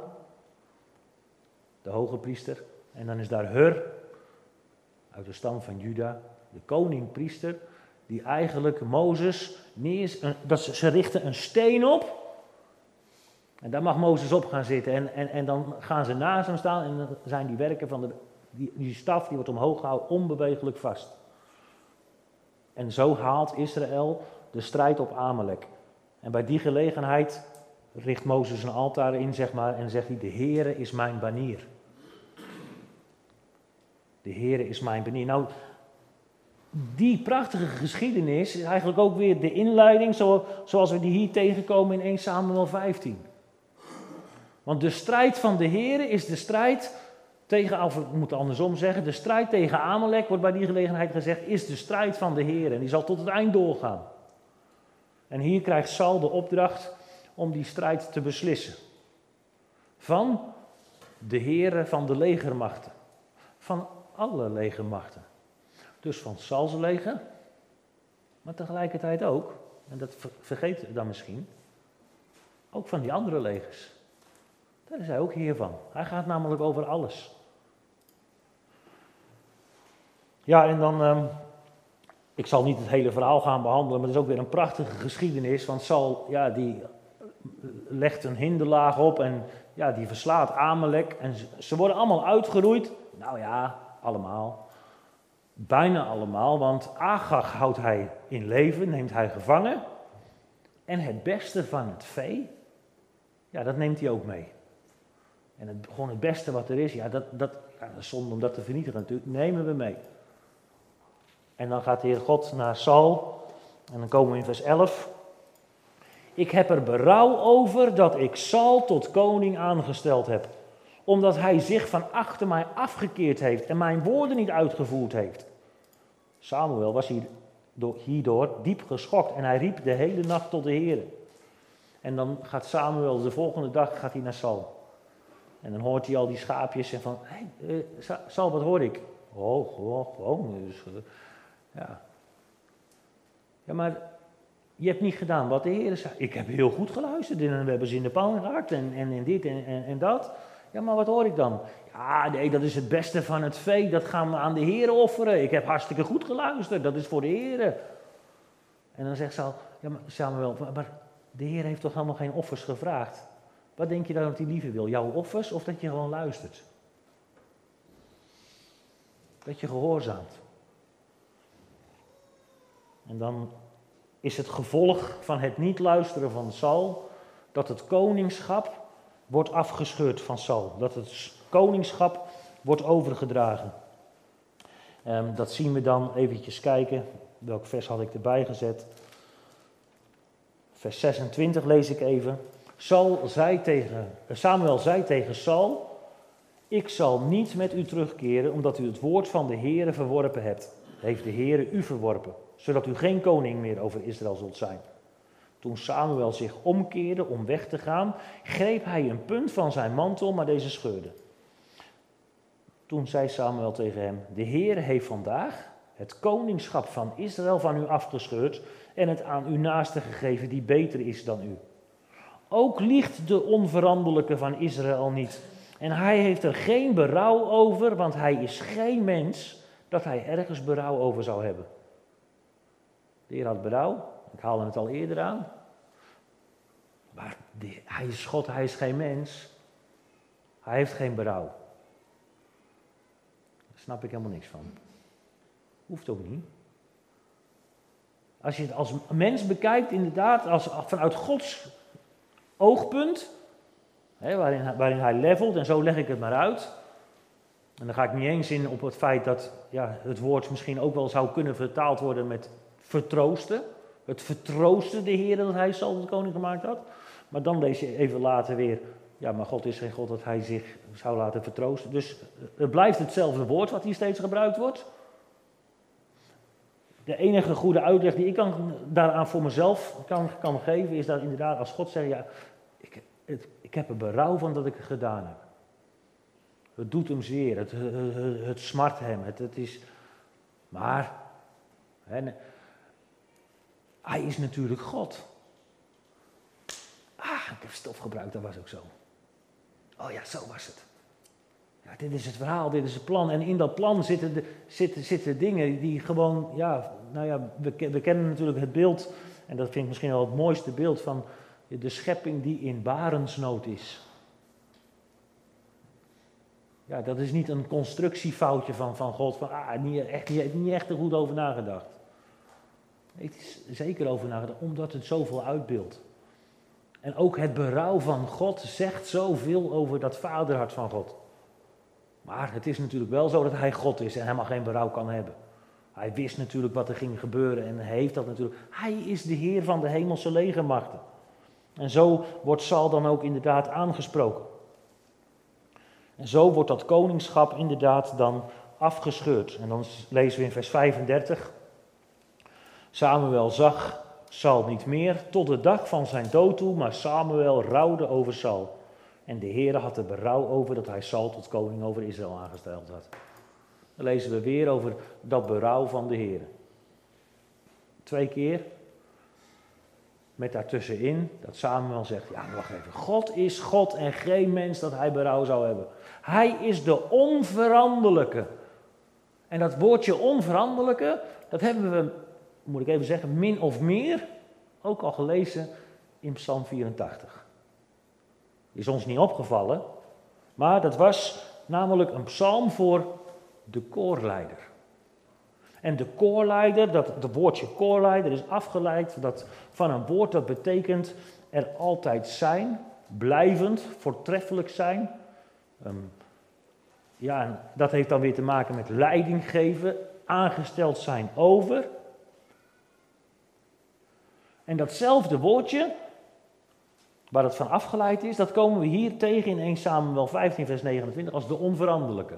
de hoge priester. En dan is daar Hur, uit de stam van Juda, de koning-priester, die eigenlijk Mozes neer, dat ze, ze richten een steen op. En daar mag Mozes op gaan zitten. En, en, en dan gaan ze naast hem staan en dan zijn die werken van de, die, die staf, die wordt omhoog gehouden, onbewegelijk vast. En zo haalt Israël de strijd op Amalek. En bij die gelegenheid richt Mozes een altaar in, zeg maar, en zegt hij, de Heere is mijn banier. De Heere is mijn banier. Nou, die prachtige geschiedenis is eigenlijk ook weer de inleiding zoals we die hier tegenkomen in eerste Samuel vijftien. Want de strijd van de Heere is de strijd tegen, of we moeten andersom zeggen, de strijd tegen Amalek, wordt bij die gelegenheid gezegd, is de strijd van de Heere. En die zal tot het eind doorgaan. En hier krijgt Saul de opdracht om die strijd te beslissen. Van de Heere van de legermachten. Van alle legermachten. Dus van Sauls leger, maar tegelijkertijd ook, en dat vergeet je dan misschien, ook van die andere legers. Daar is hij ook heer van. Hij gaat namelijk over alles. Ja, en dan, um, ik zal niet het hele verhaal gaan behandelen, maar het is ook weer een prachtige geschiedenis, want Saul, ja, die legt een hinderlaag op en ja, die verslaat Amalek en ze, ze worden allemaal uitgeroeid. Nou ja, allemaal. Bijna allemaal, want Agag houdt hij in leven, neemt hij gevangen. En het beste van het vee, ja, dat neemt hij ook mee. En het, gewoon het beste wat er is, ja, dat, dat, ja, dat is zonde om dat te vernietigen natuurlijk, nemen we mee. En dan gaat de Heer God naar Saul, en dan komen we in vers elf. Ik heb er berouw over dat ik Saul tot koning aangesteld heb, omdat hij zich van achter mij afgekeerd heeft en mijn woorden niet uitgevoerd heeft. Samuel was hierdoor diep geschokt en hij riep de hele nacht tot de Heer. En dan gaat Samuel de volgende dag gaat hij naar Saul. En dan hoort hij al die schaapjes en van, hé, hey, uh, Saul, wat hoor ik? Oh, gewoon, gewoon. Dus, uh, ja. ja, maar je hebt niet gedaan wat de Heer zei. Ik heb heel goed geluisterd en we hebben ze in de pan gehakt en, en, en dit en, en, en dat. Ja, maar wat hoor ik dan? Ja, nee, dat is het beste van het vee, dat gaan we aan de Heer offeren. Ik heb hartstikke goed geluisterd, dat is voor de Heer. En dan zegt Saul, ja, maar Samuel, maar de Heer heeft toch helemaal geen offers gevraagd? Wat denk je dan dat hij liever wil? Jouw offers of dat je gewoon luistert? Dat je gehoorzaamt. En dan is het gevolg van het niet luisteren van Saul dat het koningschap wordt afgescheurd van Saul. Dat het koningschap wordt overgedragen. Um, dat zien we dan, eventjes kijken, welk vers had ik erbij gezet. Vers zesentwintig lees ik even. Saul zei tegen, Samuel zei tegen Saul, ik zal niet met u terugkeren, omdat u het woord van de Heere verworpen hebt. Heeft de Heere u verworpen, zodat u geen koning meer over Israël zult zijn. Toen Samuel zich omkeerde om weg te gaan, greep hij een punt van zijn mantel, maar deze scheurde. Toen zei Samuel tegen hem: de Heer heeft vandaag het koningschap van Israël van u afgescheurd en het aan uw naaste gegeven die beter is dan u. Ook liegt de onveranderlijke van Israël niet. En hij heeft er geen berouw over, want hij is geen mens dat hij ergens berouw over zou hebben. De Heer had berouw, ik haalde het al eerder aan. Maar de, hij is God, hij is geen mens. Hij heeft geen berouw. Daar snap ik helemaal niks van. Hoeft ook niet. Als je het als mens bekijkt, inderdaad, als, vanuit Gods oogpunt, hè, waarin, waarin hij levelt, en zo leg ik het maar uit. En dan ga ik niet eens in op het feit dat ja, het woord misschien ook wel zou kunnen vertaald worden met vertroosten. Het vertroosten de Heer dat hij Saul tot koning gemaakt had. Maar dan lees je even later weer, ja, maar God is geen God dat hij zich zou laten vertroosten. Dus het blijft hetzelfde woord wat hier steeds gebruikt wordt. De enige goede uitleg die ik kan, daaraan voor mezelf kan, kan geven, is dat inderdaad als God zegt, ja, ik, het, ik heb er berouw van dat ik het gedaan heb. Het doet hem zeer, het, het, het smart hem, het, het is, maar, hè, hij is natuurlijk God. Ah, ik heb stof gebruikt, dat was ook zo. Oh ja, zo was het. Ja, dit is het verhaal, dit is het plan. En in dat plan zitten, de, zitten, zitten dingen die gewoon, ja, nou ja, we, we kennen natuurlijk het beeld, en dat vind ik misschien wel het mooiste beeld van de schepping die in barensnood is. Ja, dat is niet een constructiefoutje van, van God, van ah, niet echt, niet, niet echt er goed over nagedacht. Het is zeker over nagedacht, omdat het zoveel uitbeeldt. En ook het berouw van God zegt zoveel over dat vaderhart van God. Maar het is natuurlijk wel zo dat hij God is en helemaal geen berouw kan hebben. Hij wist natuurlijk wat er ging gebeuren en heeft dat natuurlijk. Hij is de Heer van de hemelse legermachten. En zo wordt Saul dan ook inderdaad aangesproken. En zo wordt dat koningschap inderdaad dan afgescheurd. En dan lezen we in vers vijfendertig. Samuel zag Saul niet meer tot de dag van zijn dood toe, maar Samuel rouwde over Saul. En de Heere had er berouw over dat hij Saul tot koning over Israël aangesteld had. Dan lezen we weer over dat berouw van de Heere. Twee keer. Met daartussenin dat Samuel zegt, ja wacht even, God is God en geen mens dat hij berouw zou hebben. Hij is de onveranderlijke. En dat woordje onveranderlijke, dat hebben we, moet ik even zeggen, min of meer ook al gelezen in Psalm vierentachtig. Is ons niet opgevallen, maar dat was namelijk een psalm voor de koorleider. En de koorleider, dat het woordje koorleider is afgeleid dat, van een woord dat betekent er altijd zijn, blijvend, voortreffelijk zijn. Um, ja, dat heeft dan weer te maken met leiding geven, aangesteld zijn over. En datzelfde woordje, waar het van afgeleid is, dat komen we hier tegen in eerste Samuel vijftien vers negenentwintig als de onveranderlijke.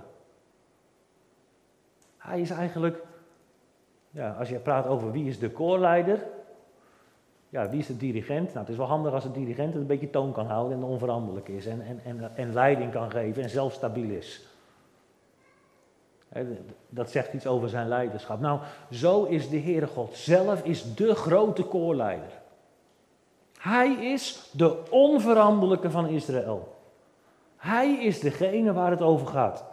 Hij is eigenlijk, ja, als je praat over wie is de koorleider, ja, wie is de dirigent? Nou, het is wel handig als de dirigent het een beetje toon kan houden en onveranderlijk is en, en, en, en leiding kan geven en zelf stabiel is. He, dat zegt iets over zijn leiderschap. Nou, zo is de Heere God zelf is de grote koorleider. Hij is de onveranderlijke van Israël. Hij is degene waar het over gaat.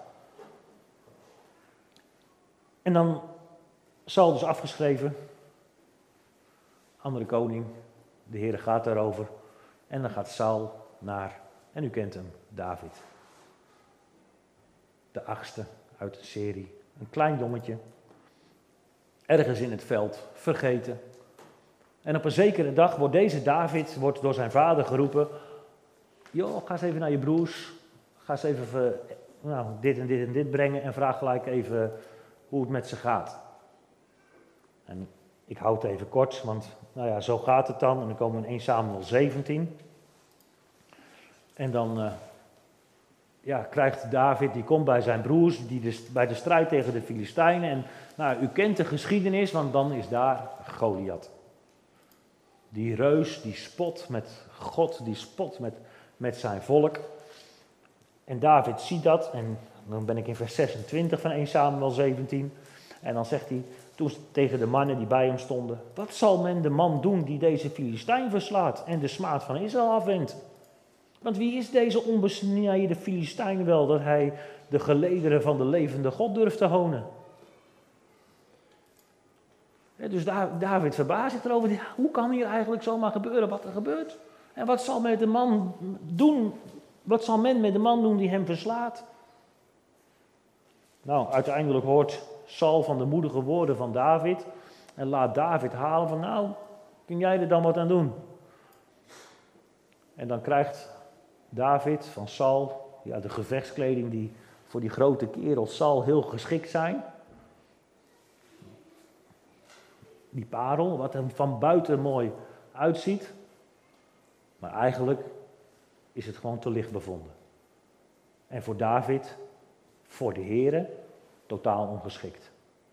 En dan Saul dus afgeschreven. Andere koning. De Heere gaat daarover. En dan gaat Saul naar, en u kent hem, David. De achtste uit de serie. Een klein jongetje. Ergens in het veld, vergeten. En op een zekere dag wordt deze David wordt door zijn vader geroepen. Joh, ga eens even naar je broers. Ga eens even nou, dit en dit en dit brengen. En vraag gelijk even hoe het met ze gaat. En ik hou het even kort, want nou ja, zo gaat het dan. En dan komen we in eerste Samuel zeventien. En dan uh, ja, krijgt David, die komt bij zijn broers, die de, bij de strijd tegen de Filistijnen. En nou, u kent de geschiedenis, want dan is daar Goliath. Die reus, die spot met God, die spot met, met zijn volk. En David ziet dat en Dan ben ik in vers zesentwintig van eerste Samuel zeventien. En dan zegt hij toen tegen de mannen die bij hem stonden: wat zal men de man doen die deze Filistijn verslaat en de smaad van Israël afwendt? Want wie is deze onbesneden Filistijn wel, dat hij de gelederen van de levende God durft te honen? Dus David verbaast zich erover. Hoe kan hier eigenlijk zomaar gebeuren wat er gebeurt? En wat zal men met de man doen? Wat zal men met de man doen die hem verslaat? Nou, uiteindelijk hoort Saul van de moedige woorden van David en laat David halen van, nou, kun jij er dan wat aan doen? En dan krijgt David van Saul, ja, de gevechtskleding die voor die grote kerel Saul heel geschikt zijn. Die parel, wat er van buiten mooi uitziet. Maar eigenlijk is het gewoon te licht bevonden. En voor David, voor de Here, totaal ongeschikt.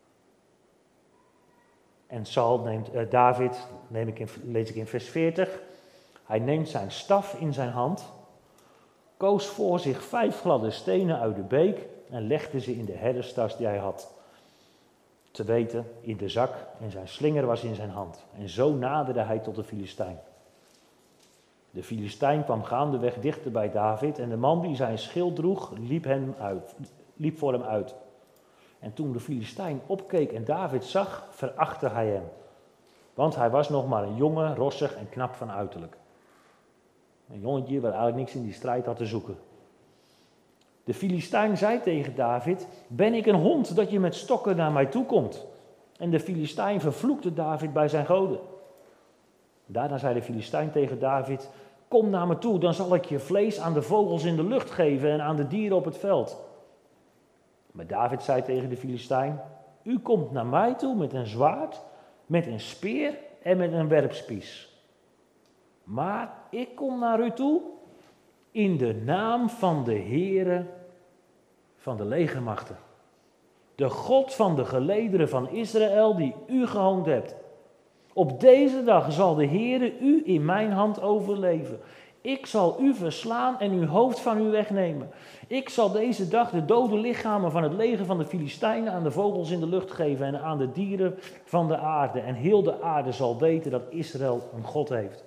En Saul neemt, uh, David, neem ik in, lees ik in vers veertig, hij neemt zijn staf in zijn hand, koos voor zich vijf gladde stenen uit de beek en legde ze in de herderstas die hij had. Te weten, in de zak en zijn slinger was in zijn hand. En zo naderde hij tot de Filistijn. De Filistijn kwam gaandeweg dichter bij David en de man die zijn schild droeg liep, hem uit, liep voor hem uit. En toen de Filistijn opkeek en David zag, verachtte hij hem. Want hij was nog maar een jongen, rossig en knap van uiterlijk. Een jongetje waar eigenlijk niks in die strijd had te zoeken. De Filistijn zei tegen David: ben ik een hond dat je met stokken naar mij toe komt? En de Filistijn vervloekte David bij zijn goden. Daarna zei de Filistijn tegen David: kom naar me toe, dan zal ik je vlees aan de vogels in de lucht geven en aan de dieren op het veld. Maar David zei tegen de Filistijn: u komt naar mij toe met een zwaard, met een speer en met een werpspies. Maar ik kom naar u toe in de naam van de Heere van de legermachten. De God van de gelederen van Israël die u gehoond hebt. Op deze dag zal de Heere u in mijn hand overleven. Ik zal u verslaan en uw hoofd van u wegnemen. Ik zal deze dag de dode lichamen van het leger van de Filistijnen aan de vogels in de lucht geven en aan de dieren van de aarde. En heel de aarde zal weten dat Israël een God heeft.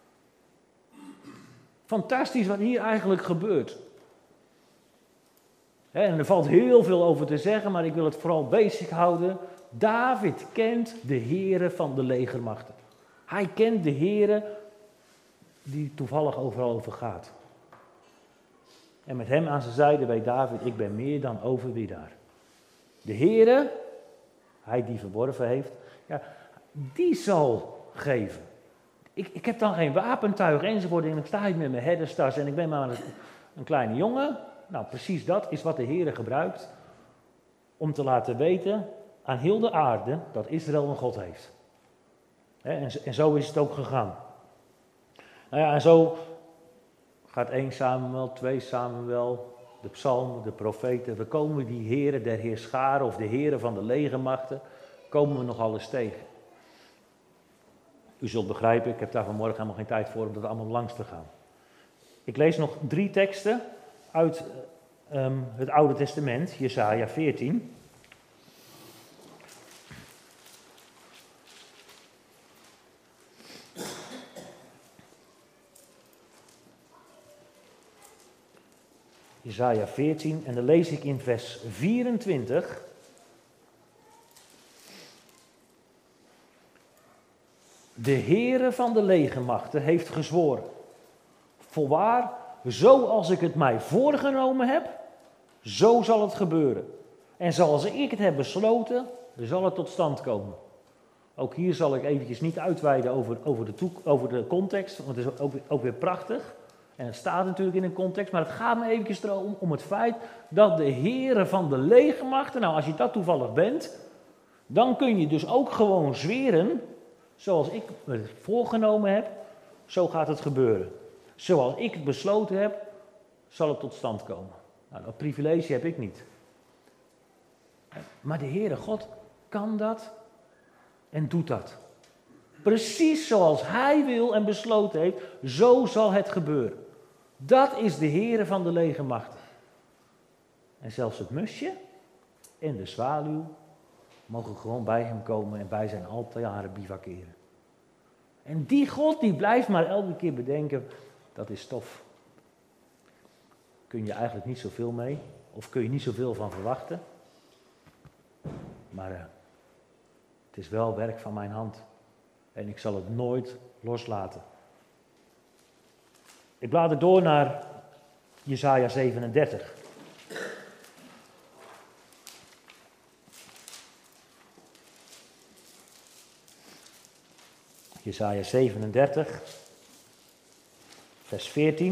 Fantastisch wat hier eigenlijk gebeurt. En er valt heel veel over te zeggen, maar ik wil het vooral basic houden. David kent de Heere van de legermachten. Hij kent de Heere die toevallig overal over gaat. En met hem aan zijn zijde weet David: ik ben meer dan overwinnaar. De Heere, hij die verworven heeft, ja, die zal geven. Ik, ik heb dan geen wapentuig enzovoort en ik sta hier met mijn herderstas en ik ben maar een, een kleine jongen. Nou, precies dat is wat de Heere gebruikt om te laten weten aan heel de aarde dat Israël een God heeft. En, en zo is het ook gegaan. Nou ja, en zo gaat eerste Samuel, tweede Samuel, de psalmen, de profeten. We komen die Heere der Heerscharen of de Heere van de legermachten, komen we nog alles tegen. U zult begrijpen, ik heb daar vanmorgen helemaal geen tijd voor om dat allemaal langs te gaan. Ik lees nog drie teksten uit um, het Oude Testament, Jesaja veertien. Jesaja veertien en dan lees ik in vers vierentwintig. De Heere van de legermachten heeft gezworen: voorwaar, zoals ik het mij voorgenomen heb, zo zal het gebeuren. En zoals ik het heb besloten, zal het tot stand komen. Ook hier zal ik eventjes niet uitweiden over, over, de, toek, over de context, want het is ook, ook weer prachtig. En het staat natuurlijk in een context, maar het gaat me eventjes erom om het feit dat de Heere van de legermachten, nou als je dat toevallig bent, dan kun je dus ook gewoon zweren: zoals ik het voorgenomen heb, zo gaat het gebeuren. Zoals ik het besloten heb, zal het tot stand komen. Nou, dat privilege heb ik niet. Maar de Heere God kan dat en doet dat. Precies zoals Hij wil en besloten heeft, zo zal het gebeuren. Dat is de Heere van de legermachten. En zelfs het musje en de zwaluw mogen gewoon bij hem komen en bij zijn altaren bivakeren. En die God die blijft maar elke keer bedenken, dat is tof. Kun je eigenlijk niet zoveel mee, of kun je niet zoveel van verwachten. Maar uh, het is wel werk van mijn hand. En ik zal het nooit loslaten. Ik blader door naar Jesaja zevenendertig. Jesaja zevenendertig, vers veertien.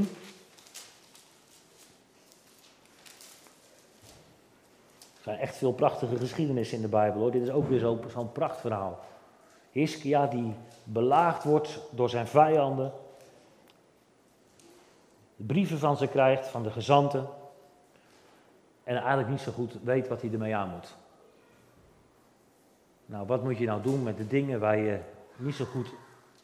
Er zijn echt veel prachtige geschiedenissen in de Bijbel, hoor. Dit is ook weer zo, zo'n prachtverhaal. Hiskia die belaagd wordt door zijn vijanden. De brieven van ze krijgt, van de gezanten. En eigenlijk niet zo goed weet wat hij ermee aan moet. Nou, wat moet je nou doen met de dingen waar je niet zo goed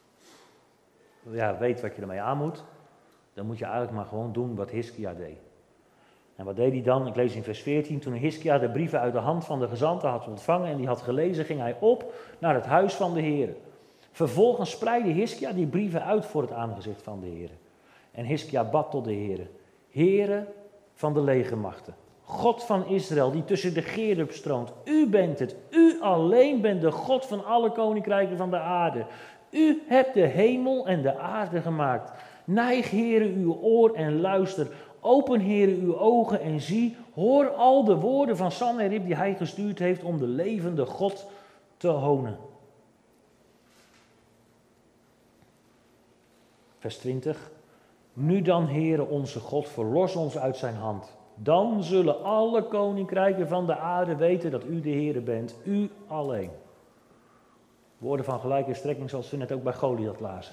ja, weet wat je ermee aan moet? Dan moet je eigenlijk maar gewoon doen wat Hiskia deed. En wat deed hij dan? Ik lees in vers veertien. Toen Hiskia de brieven uit de hand van de gezanten had ontvangen en die had gelezen, ging hij op naar het huis van de Heer. Vervolgens spreidde Hiskia die brieven uit voor het aangezicht van de Heer. En Hiskia bad tot de Heer. Heere van de legermachten, God van Israël, die tussen de gerub stroomt. U bent het. U alleen bent de God van alle koninkrijken van de aarde. U hebt de hemel en de aarde gemaakt. Neig, Heere, uw oor en luister. Open, Heere, uw ogen en zie. Hoor al de woorden van Sanherib die hij gestuurd heeft om de levende God te honen. Vers twintig. Nu dan, Heere, onze God, verlos ons uit zijn hand. Dan zullen alle koninkrijken van de aarde weten dat u de Heere bent, u alleen. Woorden van gelijke strekking zoals we net ook bij Goliath lazen.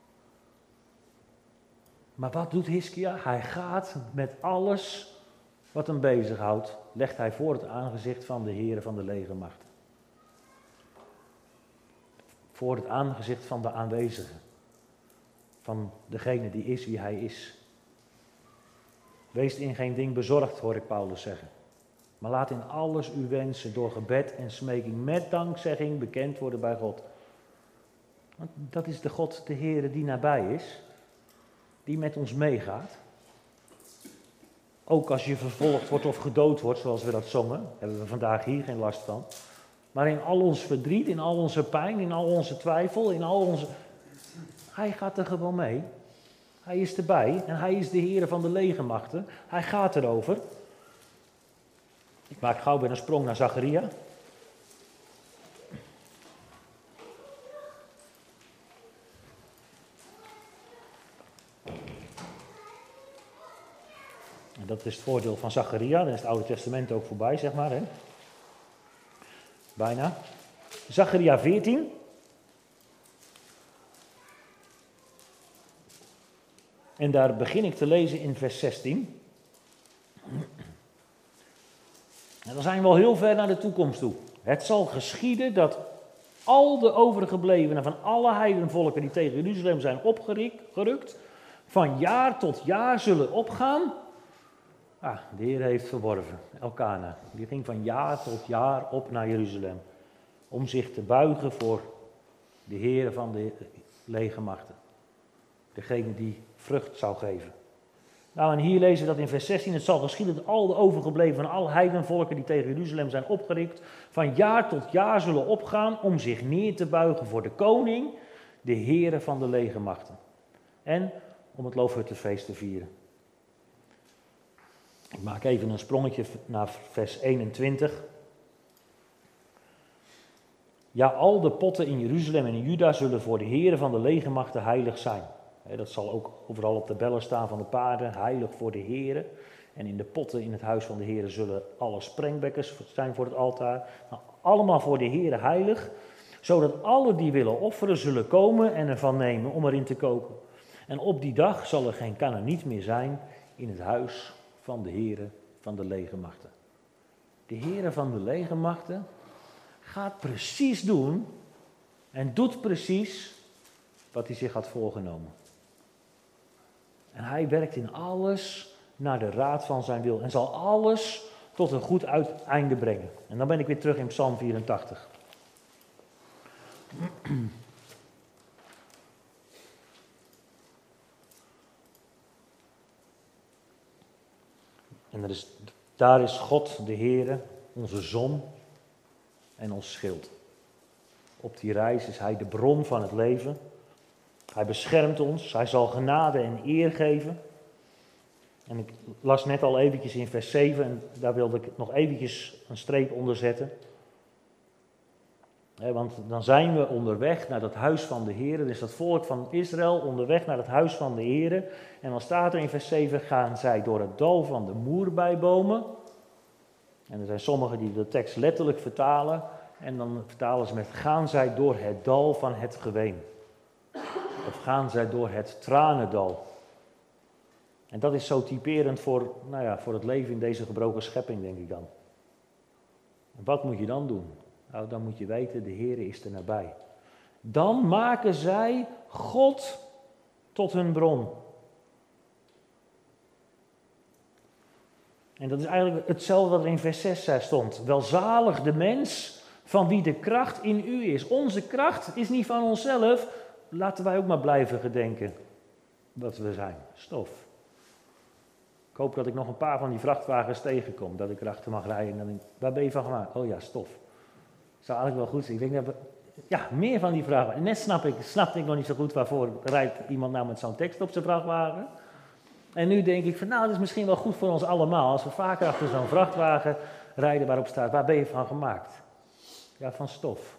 Maar wat doet Hiskia? Hij gaat met alles wat hem bezighoudt, legt hij voor het aangezicht van de Heere van de legermachten. Voor het aangezicht van de aanwezige. Van degene die is wie hij is. Wees in geen ding bezorgd, hoor ik Paulus zeggen. Maar laat in alles uw wensen door gebed en smeking met dankzegging bekend worden bij God. Want dat is de God, de Heere, die nabij is. Die met ons meegaat. Ook als je vervolgd wordt of gedood wordt, zoals we dat zongen, hebben we vandaag hier geen last van. Maar in al ons verdriet, in al onze pijn, in al onze twijfel, in al onze... Hij gaat er gewoon mee. Hij is erbij en hij is de Heere van de legermachten. Hij gaat erover. Ik maak gauw weer een sprong naar Zacharia. En dat is het voordeel van Zacharia. Dan is het Oude Testament ook voorbij, zeg maar. Hè? Bijna. Zacharia veertien. En daar begin ik te lezen in vers zestien. En dan zijn we al heel ver naar de toekomst toe. Het zal geschieden dat al de overgeblevenen van alle heidenvolken die tegen Jeruzalem zijn opgerukt, van jaar tot jaar zullen opgaan. Ah, de Heer heeft verworven, Elkana. Die ging van jaar tot jaar op naar Jeruzalem. Om zich te buigen voor de Heer van de legermachten. Degene die vrucht zou geven. Nou, en hier lezen we dat in vers zestien. Het zal geschieden dat al de overgeblevenen van alle heidenvolken die tegen Jeruzalem zijn opgericht, van jaar tot jaar zullen opgaan om zich neer te buigen voor de koning, de Heere van de legermachten. En om het Loofhuttenfeest te vieren. Ik maak even een sprongetje naar vers eenentwintig. Ja, al de potten in Jeruzalem en in Juda zullen voor de Heere van de legermachten heilig zijn. Dat zal ook overal op de bellen staan van de paarden, heilig voor de Heere. En in de potten in het huis van de Heere zullen alle sprengbekkers zijn voor het altaar. Nou, allemaal voor de Heere heilig, zodat alle die willen offeren zullen komen en ervan nemen om erin te koken. En op die dag zal er geen Kanaaniet meer zijn in het huis van de Heere van de legermachten. De Heere van de legermachten gaat precies doen en doet precies wat hij zich had voorgenomen. En hij werkt in alles naar de raad van zijn wil en zal alles tot een goed uiteinde brengen. En dan ben ik weer terug in Psalm vierentachtig. En er is, daar is God, de Heere, onze zon en ons schild. Op die reis is Hij de bron van het leven. Hij beschermt ons, Hij zal genade en eer geven. En ik las net al eventjes in vers zeven en daar wilde ik nog eventjes een streep onder zetten. He, want dan zijn we onderweg naar het huis van de Heere. Dus dat volk van Israël onderweg naar het huis van de Heere. En dan staat er in vers zeven, gaan zij door het dal van de moerbijbomen. En er zijn sommigen die de tekst letterlijk vertalen. En dan vertalen ze met, gaan zij door het dal van het geween. Of gaan zij door het tranendal. En dat is zo typerend voor, nou ja, voor het leven in deze gebroken schepping, denk ik dan. En wat moet je dan doen? Nou, dan moet je weten, de Heere is er nabij. Dan maken zij God tot hun bron. En dat is eigenlijk hetzelfde wat er in vers zes stond. Welzalig de mens van wie de kracht in u is. Onze kracht is niet van onszelf. Laten wij ook maar blijven gedenken dat we zijn. Stof. Ik hoop dat ik nog een paar van die vrachtwagens tegenkom. Dat ik erachter mag rijden. En dan denk ik, waar ben je van gemaakt? Oh ja, stof. Zou eigenlijk wel goed zijn. Ik denk dat we, ja, meer van die vragen. En net snap ik, snapte ik nog niet zo goed waarvoor rijdt iemand nou met zo'n tekst op zijn vrachtwagen. En nu denk ik van, nou, dat is misschien wel goed voor ons allemaal. Als we vaker achter zo'n vrachtwagen rijden waarop staat, waar ben je van gemaakt? Ja, van stof.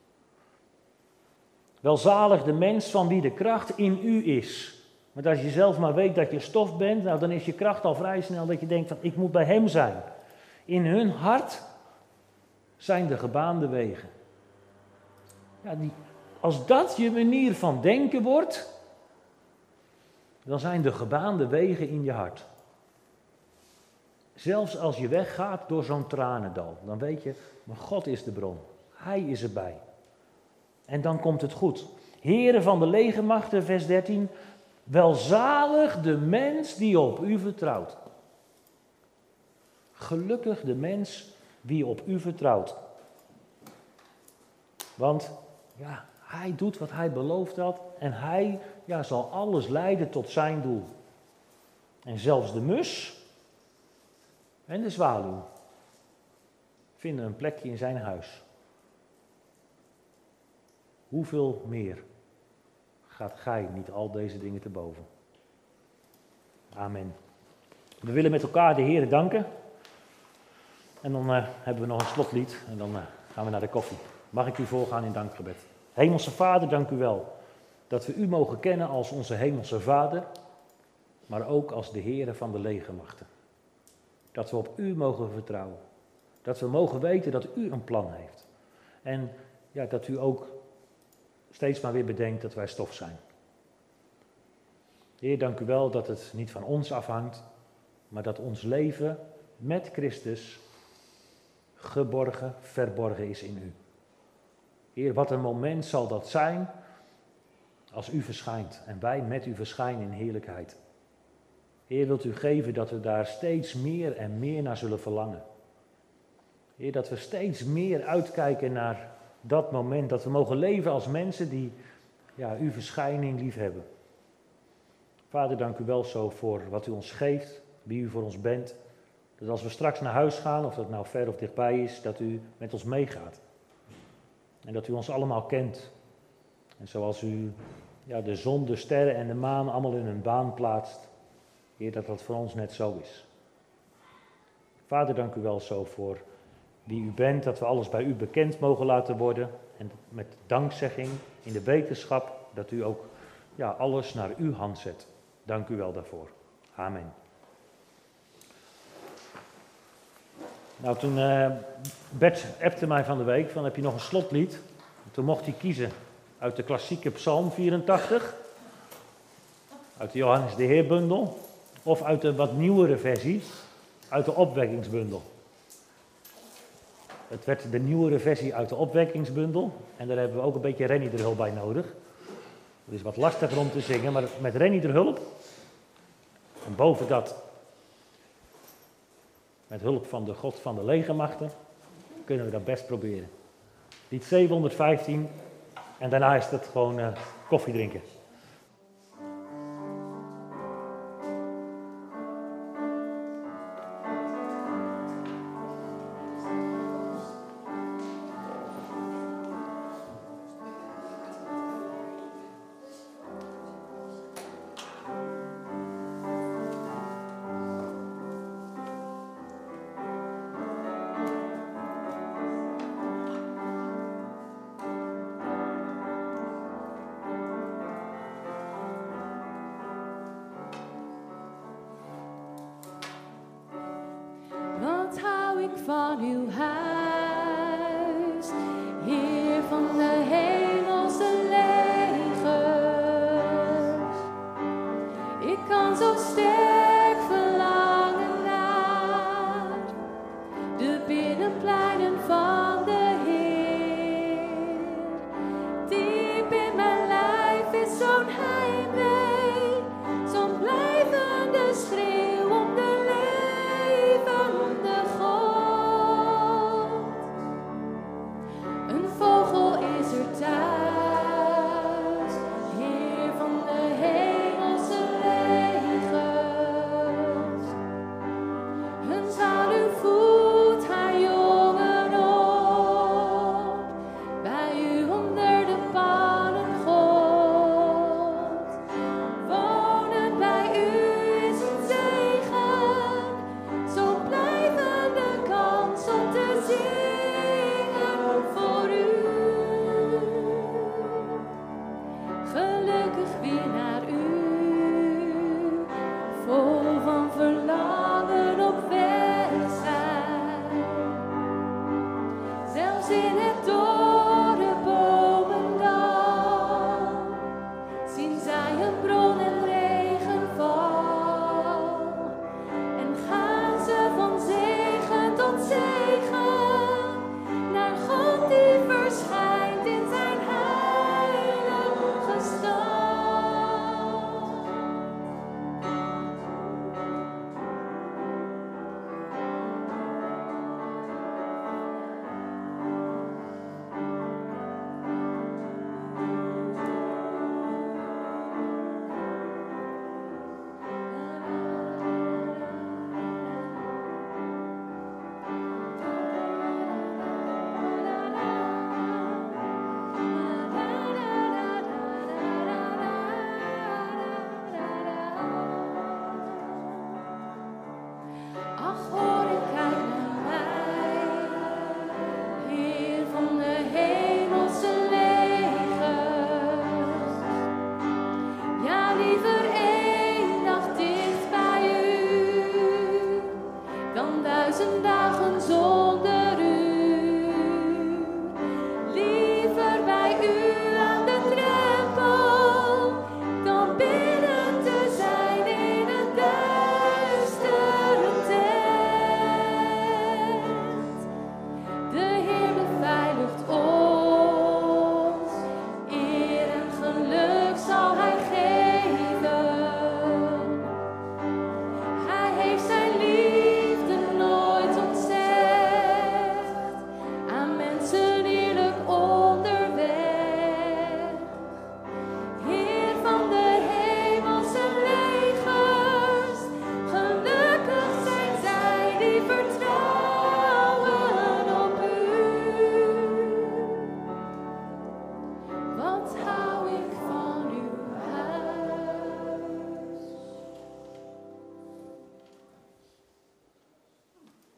Welzalig de mens van wie de kracht in u is. Want als je zelf maar weet dat je stof bent, nou, dan is je kracht al vrij snel dat je denkt van, ik moet bij hem zijn. In hun hart zijn de gebaande wegen. Ja, die, als dat je manier van denken wordt, dan zijn de gebaande wegen in je hart. Zelfs als je weggaat door zo'n tranendal, dan weet je, maar God is de bron. Hij is erbij. En dan komt het goed. Heren van de legermachten, vers dertien, welzalig de mens die op u vertrouwt. Gelukkig de mens die op u vertrouwt. Want ja, hij doet wat hij beloofd had en hij ja, zal alles leiden tot zijn doel. En zelfs de mus en de zwaluw vinden een plekje in zijn huis. Hoeveel meer gaat gij niet al deze dingen te boven? Amen. We willen met elkaar de Heere danken. En dan uh, hebben we nog een slotlied en dan uh, gaan we naar de koffie. Mag ik u voorgaan in dankgebed? Hemelse Vader, dank u wel dat we u mogen kennen als onze Hemelse Vader, maar ook als de Heere van de legermachten. Dat we op u mogen vertrouwen. Dat we mogen weten dat u een plan heeft. En ja, dat u ook steeds maar weer bedenkt dat wij stof zijn. Heer, dank u wel dat het niet van ons afhangt, maar dat ons leven met Christus geborgen, verborgen is in u. Heer, wat een moment zal dat zijn als u verschijnt en wij met u verschijnen in heerlijkheid. Heer, wilt u geven dat we daar steeds meer en meer naar zullen verlangen. Heer, dat we steeds meer uitkijken naar dat moment, dat we mogen leven als mensen die ja, uw verschijning lief hebben. Vader, dank u wel zo voor wat u ons geeft, wie u voor ons bent. Dat als we straks naar huis gaan, of dat nou ver of dichtbij is, dat u met ons meegaat. En dat u ons allemaal kent. En zoals u ja, de zon, de sterren en de maan allemaal in hun baan plaatst, Heer, dat dat voor ons net zo is. Vader, dank u wel zo voor wie u bent, dat we alles bij u bekend mogen laten worden. En met dankzegging in de wetenschap dat u ook ja, alles naar uw hand zet. Dank u wel daarvoor. Amen. Nou, toen uh, Bert appte mij van de week van, heb je nog een slotlied? Toen mocht hij kiezen uit de klassieke Psalm vierentachtig, uit de Johannes de Heer bundel, of uit de wat nieuwere versie, uit de opwekkingsbundel. Het werd de nieuwere versie uit de opwekkingsbundel en daar hebben we ook een beetje Rennie er hulp bij nodig. Het is wat lastiger om te zingen, maar met Rennie er hulp, en boven dat met hulp van de God van de legermachten, kunnen we dat best proberen. Lied zevenhonderdvijftien en daarna is het gewoon uh, koffie drinken. Van uw huis, Heer van de hemelse legers. Ik kan zo sterk